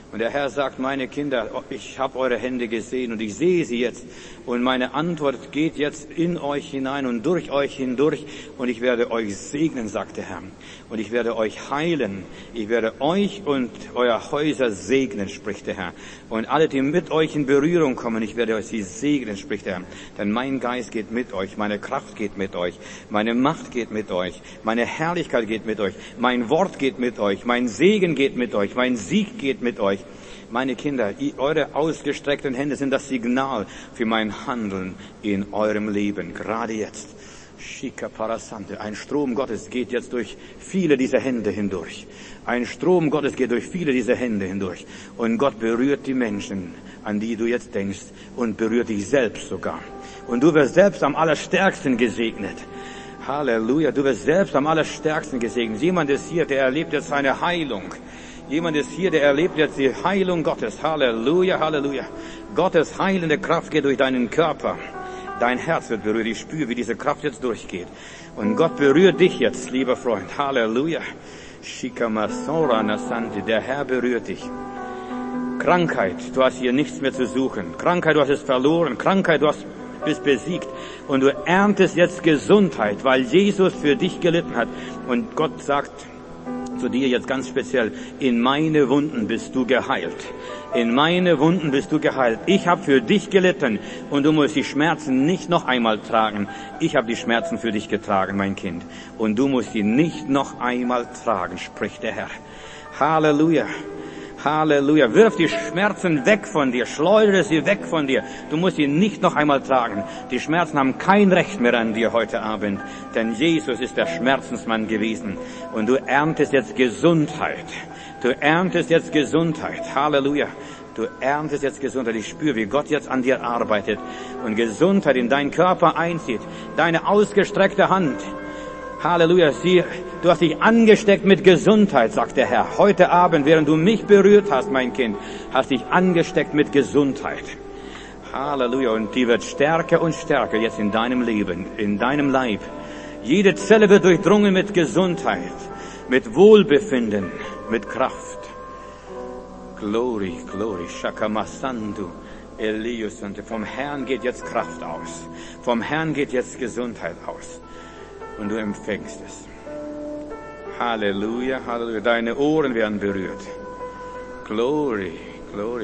Und der Herr sagt, meine Kinder, ich habe eure Hände gesehen und ich sehe sie jetzt. Und meine Antwort geht jetzt in euch hinein und durch euch hindurch. Und ich werde euch segnen, sagt der Herr. Und ich werde euch heilen. Ich werde euch und euer Häuser segnen, spricht der Herr. Und alle, die mit euch in Berührung kommen, ich werde euch sie segnen, spricht der Herr. Denn mein Geist geht mit euch, meine Kraft geht mit euch, meine Macht geht mit euch, meine Herrlichkeit geht mit euch, mein Wort geht mit euch, mein Segen geht mit euch, mein Sieg geht mit euch. Meine Kinder, eure ausgestreckten Hände sind das Signal für mein Handeln in eurem Leben, gerade jetzt. Shika Parasante, ein Strom Gottes geht jetzt durch viele dieser Hände hindurch. Ein Strom Gottes geht durch viele dieser Hände hindurch. Und Gott berührt die Menschen, an die du jetzt denkst, und berührt dich selbst sogar. Und du wirst selbst am allerstärksten gesegnet. Halleluja, du wirst selbst am allerstärksten gesegnet. Jemand ist hier, der erlebt jetzt eine Heilung. Jemand ist hier, der erlebt jetzt die Heilung Gottes. Halleluja, Halleluja. Gottes heilende Kraft geht durch deinen Körper. Dein Herz wird berührt. Ich spüre, wie diese Kraft jetzt durchgeht. Und Gott berührt dich jetzt, lieber Freund. Halleluja. Shikamasora Nasante. Der Herr berührt dich. Krankheit, du hast hier nichts mehr zu suchen. Krankheit, du hast es verloren. Krankheit, du bist besiegt. Und du erntest jetzt Gesundheit, weil Jesus für dich gelitten hat. Und Gott sagt zu dir jetzt ganz speziell, in meine Wunden bist du geheilt. In meine Wunden bist du geheilt. Ich habe für dich gelitten und du musst die Schmerzen nicht noch einmal tragen. Ich habe die Schmerzen für dich getragen, mein Kind. Und du musst sie nicht noch einmal tragen, spricht der Herr. Halleluja. Halleluja. Wirf die Schmerzen weg von dir. Schleudere sie weg von dir. Du musst sie nicht noch einmal tragen. Die Schmerzen haben kein Recht mehr an dir heute Abend. Denn Jesus ist der Schmerzensmann gewesen. Und du erntest jetzt Gesundheit. Du erntest jetzt Gesundheit. Halleluja. Du erntest jetzt Gesundheit. Ich spüre, wie Gott jetzt an dir arbeitet. Und Gesundheit in deinen Körper einzieht. Deine ausgestreckte Hand. Halleluja, du hast dich angesteckt mit Gesundheit, sagt der Herr. Heute Abend, während du mich berührt hast, mein Kind, hast dich angesteckt mit Gesundheit. Halleluja, und die wird stärker und stärker jetzt in deinem Leben, in deinem Leib. Jede Zelle wird durchdrungen mit Gesundheit, mit Wohlbefinden, mit Kraft. Glory, glory, Shakamasandu, Elius. Und vom Herrn geht jetzt Kraft aus. Vom Herrn geht jetzt Gesundheit aus. Und du empfängst es. Halleluja, Halleluja. Deine Ohren werden berührt. Glory, Glory.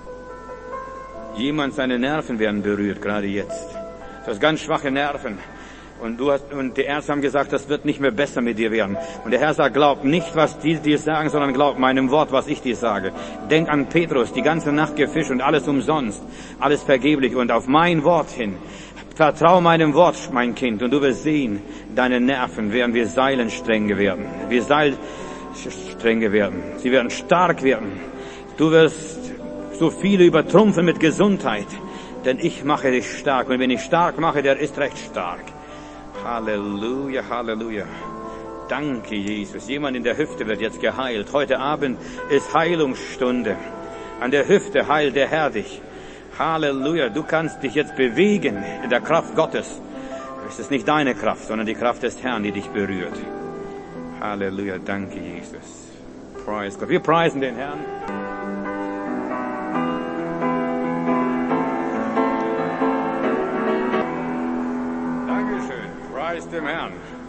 Jemand, seine Nerven werden berührt, gerade jetzt. Du hast ganz schwache Nerven. Und die Ärzte haben gesagt, das wird nicht mehr besser mit dir werden. Und der Herr sagt, glaub nicht, was die dir sagen, sondern glaub meinem Wort, was ich dir sage. Denk an Petrus, die ganze Nacht gefischt und alles umsonst. Alles vergeblich und auf mein Wort hin. Vertrau meinem Wort, mein Kind, und du wirst sehen, deine Nerven werden wie Seilenstränge werden. Wie Seilstränge werden. Sie werden stark werden. Du wirst so viele übertrumpfen mit Gesundheit. Denn ich mache dich stark. Und wenn ich stark mache, der ist recht stark. Halleluja, Halleluja. Danke, Jesus. Jemand in der Hüfte wird jetzt geheilt. Heute Abend ist Heilungsstunde. An der Hüfte heilt der Herr dich. Halleluja, du kannst dich jetzt bewegen in der Kraft Gottes. Es ist nicht deine Kraft, sondern die Kraft des Herrn, die dich berührt. Halleluja, danke Jesus. Preis Gott. Wir preisen den Herrn. Dankeschön, preis dem Herrn.